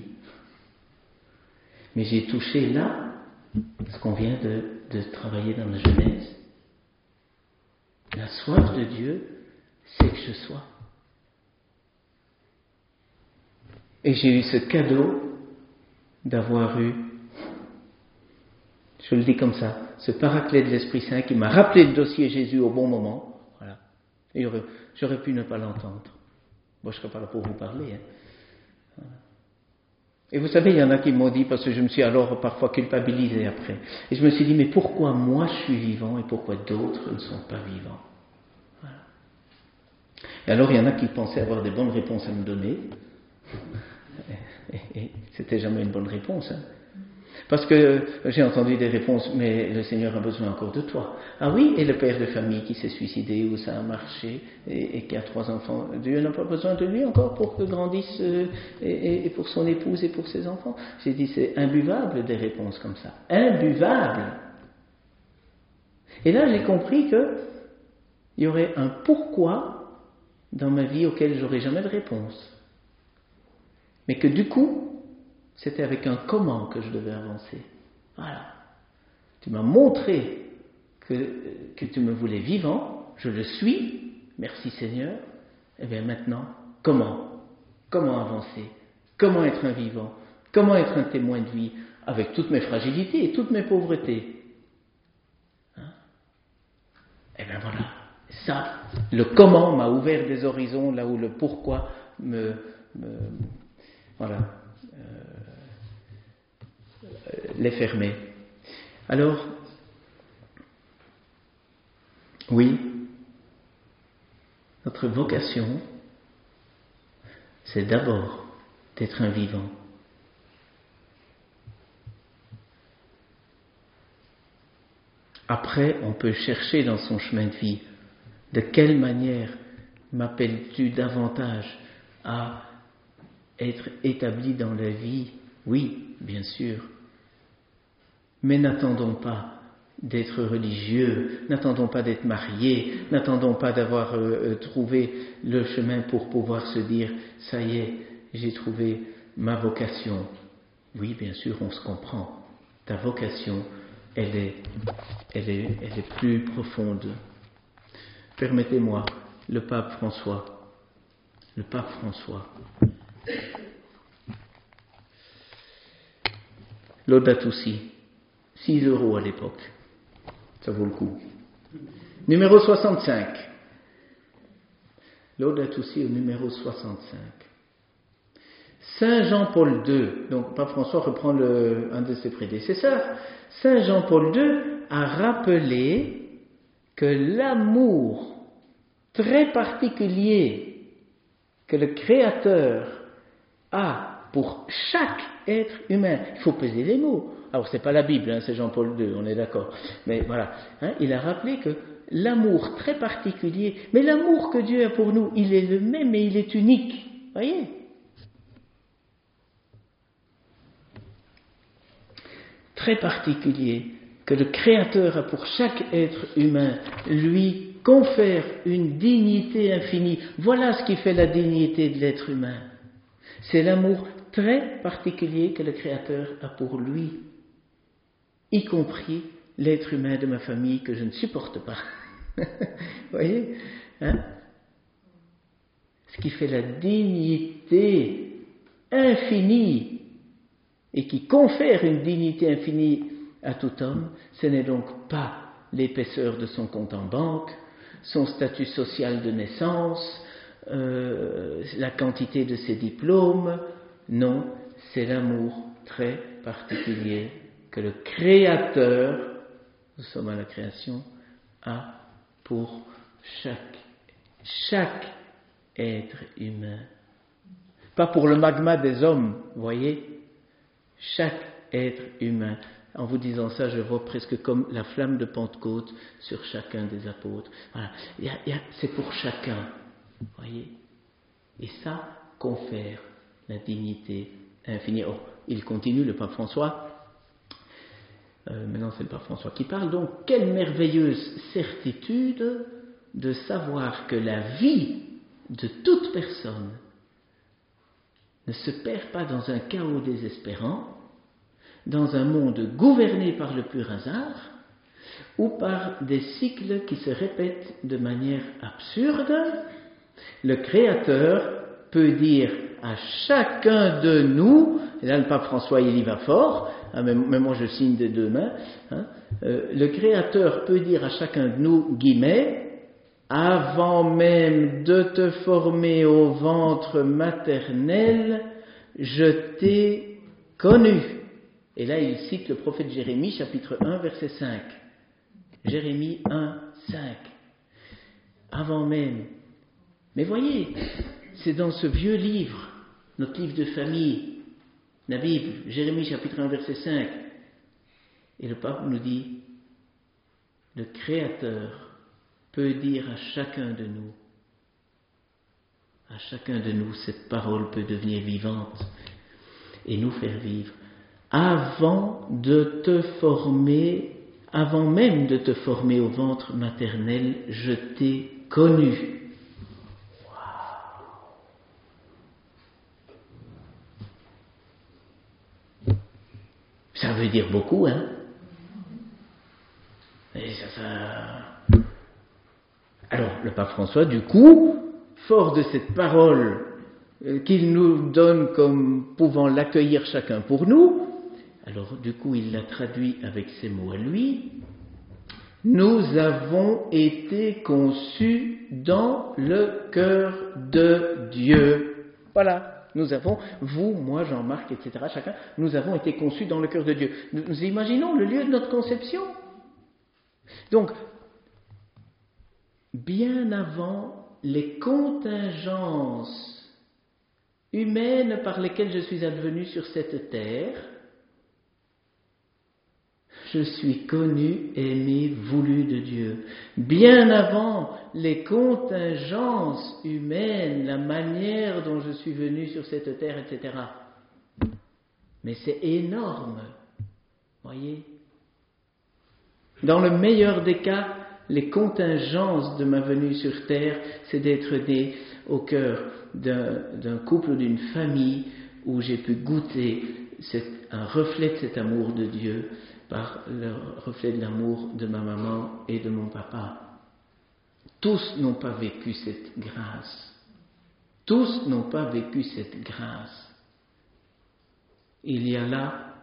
Mais j'ai touché là ce qu'on vient de, de travailler dans la Genèse. La soif de Dieu, c'est que je sois. Et j'ai eu ce cadeau d'avoir eu, je le dis comme ça, ce paraclet de l'Esprit Saint qui m'a rappelé le dossier Jésus au bon moment. Voilà. Et j'aurais, j'aurais pu ne pas l'entendre. Moi, je ne serais pas là pour vous parler. Hein. Voilà. Et vous savez, il y en a qui m'ont dit, parce que je me suis alors parfois culpabilisé après. Et je me suis dit, mais pourquoi moi je suis vivant et pourquoi d'autres ne sont pas vivants? Voilà. Et alors, il y en a qui pensaient avoir des bonnes réponses à me donner. Et, et c'était jamais une bonne réponse. Hein. Parce que j'ai entendu des réponses, mais le Seigneur a besoin encore de toi. Ah oui, et le père de famille qui s'est suicidé, où ça a marché, et, et qui a trois enfants, Dieu n'a pas besoin de lui encore pour que grandisse, euh, et, et pour son épouse et pour ses enfants. J'ai dit, c'est imbuvable des réponses comme ça. Imbuvable. Et là, j'ai compris que il y aurait un pourquoi dans ma vie auquel j'aurais jamais de réponse. Mais que du coup, c'était avec un comment que je devais avancer. Voilà. Tu m'as montré que, que tu me voulais vivant, je le suis, merci Seigneur. Et bien maintenant, comment? Comment avancer? Comment être un vivant? Comment être un témoin de vie avec toutes mes fragilités et toutes mes pauvretés? Hein? Et bien voilà. Ça, le comment m'a ouvert des horizons là où le pourquoi me... me voilà. Euh, les fermer. Alors, oui, notre vocation, c'est d'abord d'être un vivant. Après, on peut chercher dans son chemin de vie, de quelle manière m'appelles-tu davantage à être établi dans la vie? Oui, bien sûr. Mais n'attendons pas d'être religieux, n'attendons pas d'être mariés, n'attendons pas d'avoir euh, trouvé le chemin pour pouvoir se dire « ça y est, j'ai trouvé ma vocation ». Oui, bien sûr, on se comprend. Ta vocation, elle est, elle est, elle est plus profonde. Permettez-moi, le pape François, le pape François, Laudato Si, six euros à l'époque, ça vaut le coup. Numéro soixante-cinq, Laudato Si au numéro soixante-cinq. Saint Jean-Paul deux, donc Pape François reprend le, un de ses prédécesseurs, Saint Jean-Paul deux a rappelé que l'amour très particulier que le Créateur a pour chaque être humain, il faut peser les mots. Alors c'est pas la Bible, hein, c'est Jean-Paul deux, on est d'accord. Mais voilà, hein, il a rappelé que l'amour très particulier, mais l'amour que Dieu a pour nous, il est le même et il est unique. Voyez ? Très particulier que le Créateur a pour chaque être humain, lui confère une dignité infinie. Voilà ce qui fait la dignité de l'être humain. C'est l'amour très particulier que le Créateur a pour lui, y compris l'être humain de ma famille que je ne supporte pas. Vous voyez, hein? Ce qui fait la dignité infinie et qui confère une dignité infinie à tout homme, ce n'est donc pas l'épaisseur de son compte en banque, son statut social de naissance, euh, la quantité de ses diplômes. Non, c'est l'amour très particulier que le Créateur, nous sommes à la création, a pour chaque, chaque être humain. Pas pour le magma des hommes, vous voyez, chaque être humain. En vous disant ça, je vois presque comme la flamme de Pentecôte sur chacun des apôtres. Voilà. Il y a, il y a, c'est pour chacun, vous voyez. Et ça confère la dignité infinie. Oh, il continue, le pape François. Euh, maintenant, c'est le pape François qui parle. Donc, quelle merveilleuse certitude de savoir que la vie de toute personne ne se perd pas dans un chaos désespérant, dans un monde gouverné par le pur hasard ou par des cycles qui se répètent de manière absurde. Le Créateur peut dire à chacun de nous, et là le pape François il y va fort, hein, même, même moi je signe des deux mains, hein, euh, le Créateur peut dire à chacun de nous, guillemets, avant même de te former au ventre maternel, je t'ai connu. Et là, il cite le prophète Jérémie, chapitre un, verset cinq. Jérémie un, cinq. Avant même. Mais voyez, c'est dans ce vieux livre, notre livre de famille, la Bible, Jérémie, chapitre un, verset cinq. Et le pape nous dit, le Créateur peut dire à chacun de nous, à chacun de nous, cette parole peut devenir vivante et nous faire vivre. Avant de te former, avant même de te former au ventre maternel, je t'ai connu. Wow. Ça veut dire beaucoup, hein? Et ça, ça... Alors, le pape François, du coup, fort de cette parole qu'il nous donne comme pouvant l'accueillir chacun pour nous, alors du coup il l'a traduit avec ces mots à lui. Nous avons été conçus dans le cœur de Dieu. Voilà, nous avons, vous, moi, Jean-Marc, et cetera, chacun, nous avons été conçus dans le cœur de Dieu. Nous, nous imaginons le lieu de notre conception. Donc, bien avant les contingences humaines par lesquelles je suis advenu sur cette terre, je suis connu, aimé, voulu de Dieu. Bien avant les contingences humaines, la manière dont je suis venu sur cette terre, et cetera. Mais c'est énorme, voyez. Dans le meilleur des cas, les contingences de ma venue sur terre, c'est d'être né au cœur d'un, d'un couple ou d'une famille où j'ai pu goûter cet, un reflet de cet amour de Dieu par le reflet de l'amour de ma maman et de mon papa. Tous n'ont pas vécu cette grâce. Tous n'ont pas vécu cette grâce. Il y a là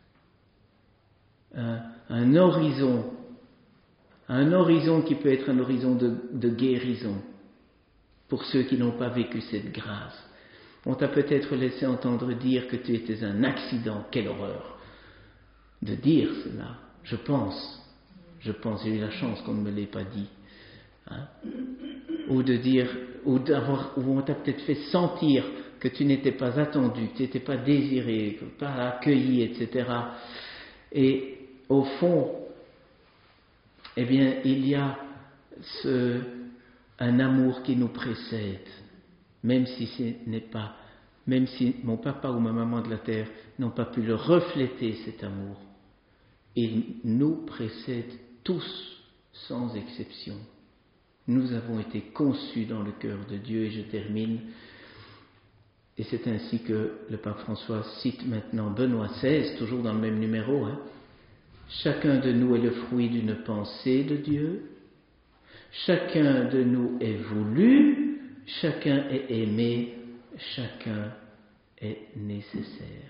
un, un horizon, un horizon qui peut être un horizon de, de guérison pour ceux qui n'ont pas vécu cette grâce. On t'a peut-être laissé entendre dire que tu étais un accident. Quelle horreur de dire cela. Je pense, je pense, j'ai eu la chance qu'on ne me l'ait pas dit. Hein? Ou de dire, ou d'avoir, ou on t'a peut-être fait sentir que tu n'étais pas attendu, que tu n'étais pas désiré, pas accueilli, et cetera. Et au fond, eh bien, il y a ce, un amour qui nous précède, même si ce n'est pas, même si mon papa ou ma maman de la terre n'ont pas pu le refléter, cet amour. Il nous précède tous, sans exception. Nous avons été conçus dans le cœur de Dieu, et je termine. Et c'est ainsi que le pape François cite maintenant Benoît seize, toujours dans le même numéro. Hein. Chacun de nous est le fruit d'une pensée de Dieu. Chacun de nous est voulu. Chacun est aimé. Chacun est nécessaire.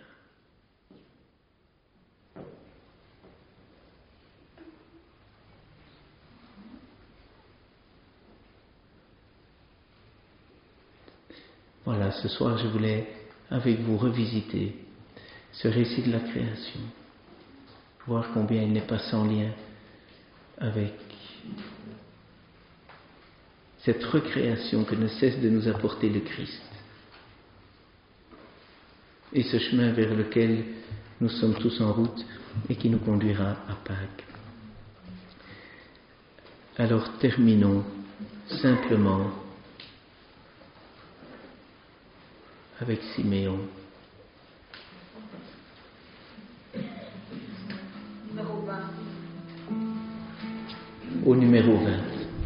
Voilà, ce soir je voulais avec vous revisiter ce récit de la création, voir combien il n'est pas sans lien avec cette recréation que ne cesse de nous apporter le Christ et ce chemin vers lequel nous sommes tous en route et qui nous conduira à Pâques. Alors terminons simplement avec Siméon. Numéro vingt. Au numéro vingt.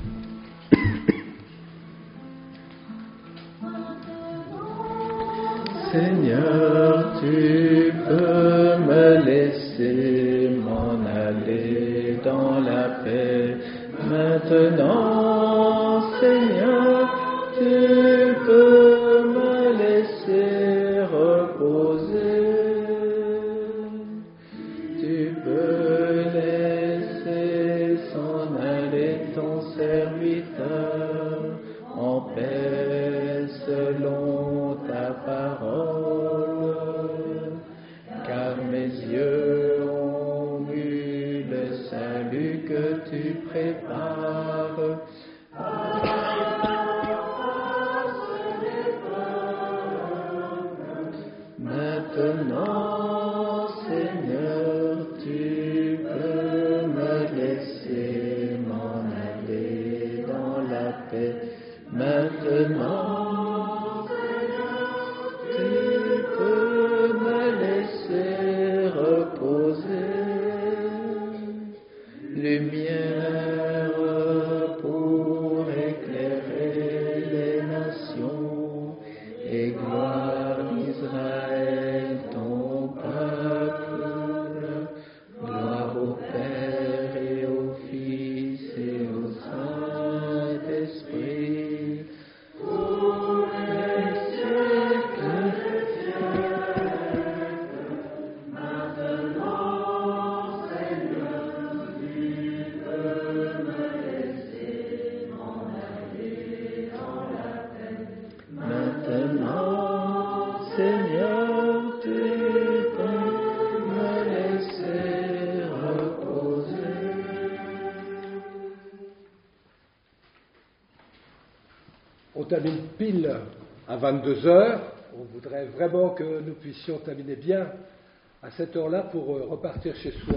Seigneur, tu peux me laisser m'en aller dans la paix. Maintenant, Seigneur, tu peux me laisser reposer. Tu peux laisser s'en aller ton serviteur en paix selon ta parole, car mes yeux ont vu le salut que tu prépares. Maintenant, Seigneur, tu peux me laisser m'en aller dans la paix. Maintenant, tu peux me laisser reposer. Lumière pour éclairer les nations et gloire d'Israël, ton peuple. Gloire au Père et au Fils et au Saint-Esprit, pour les siècles des siècles. Maintenant, Seigneur, tu peux me laisser m'en aller dans la paix. Maintenant, Seigneur, tu peux me laisser reposer. On termine pile à vingt-deux heures. On voudrait vraiment que nous puissions terminer bien à cette heure-là pour repartir chez soi.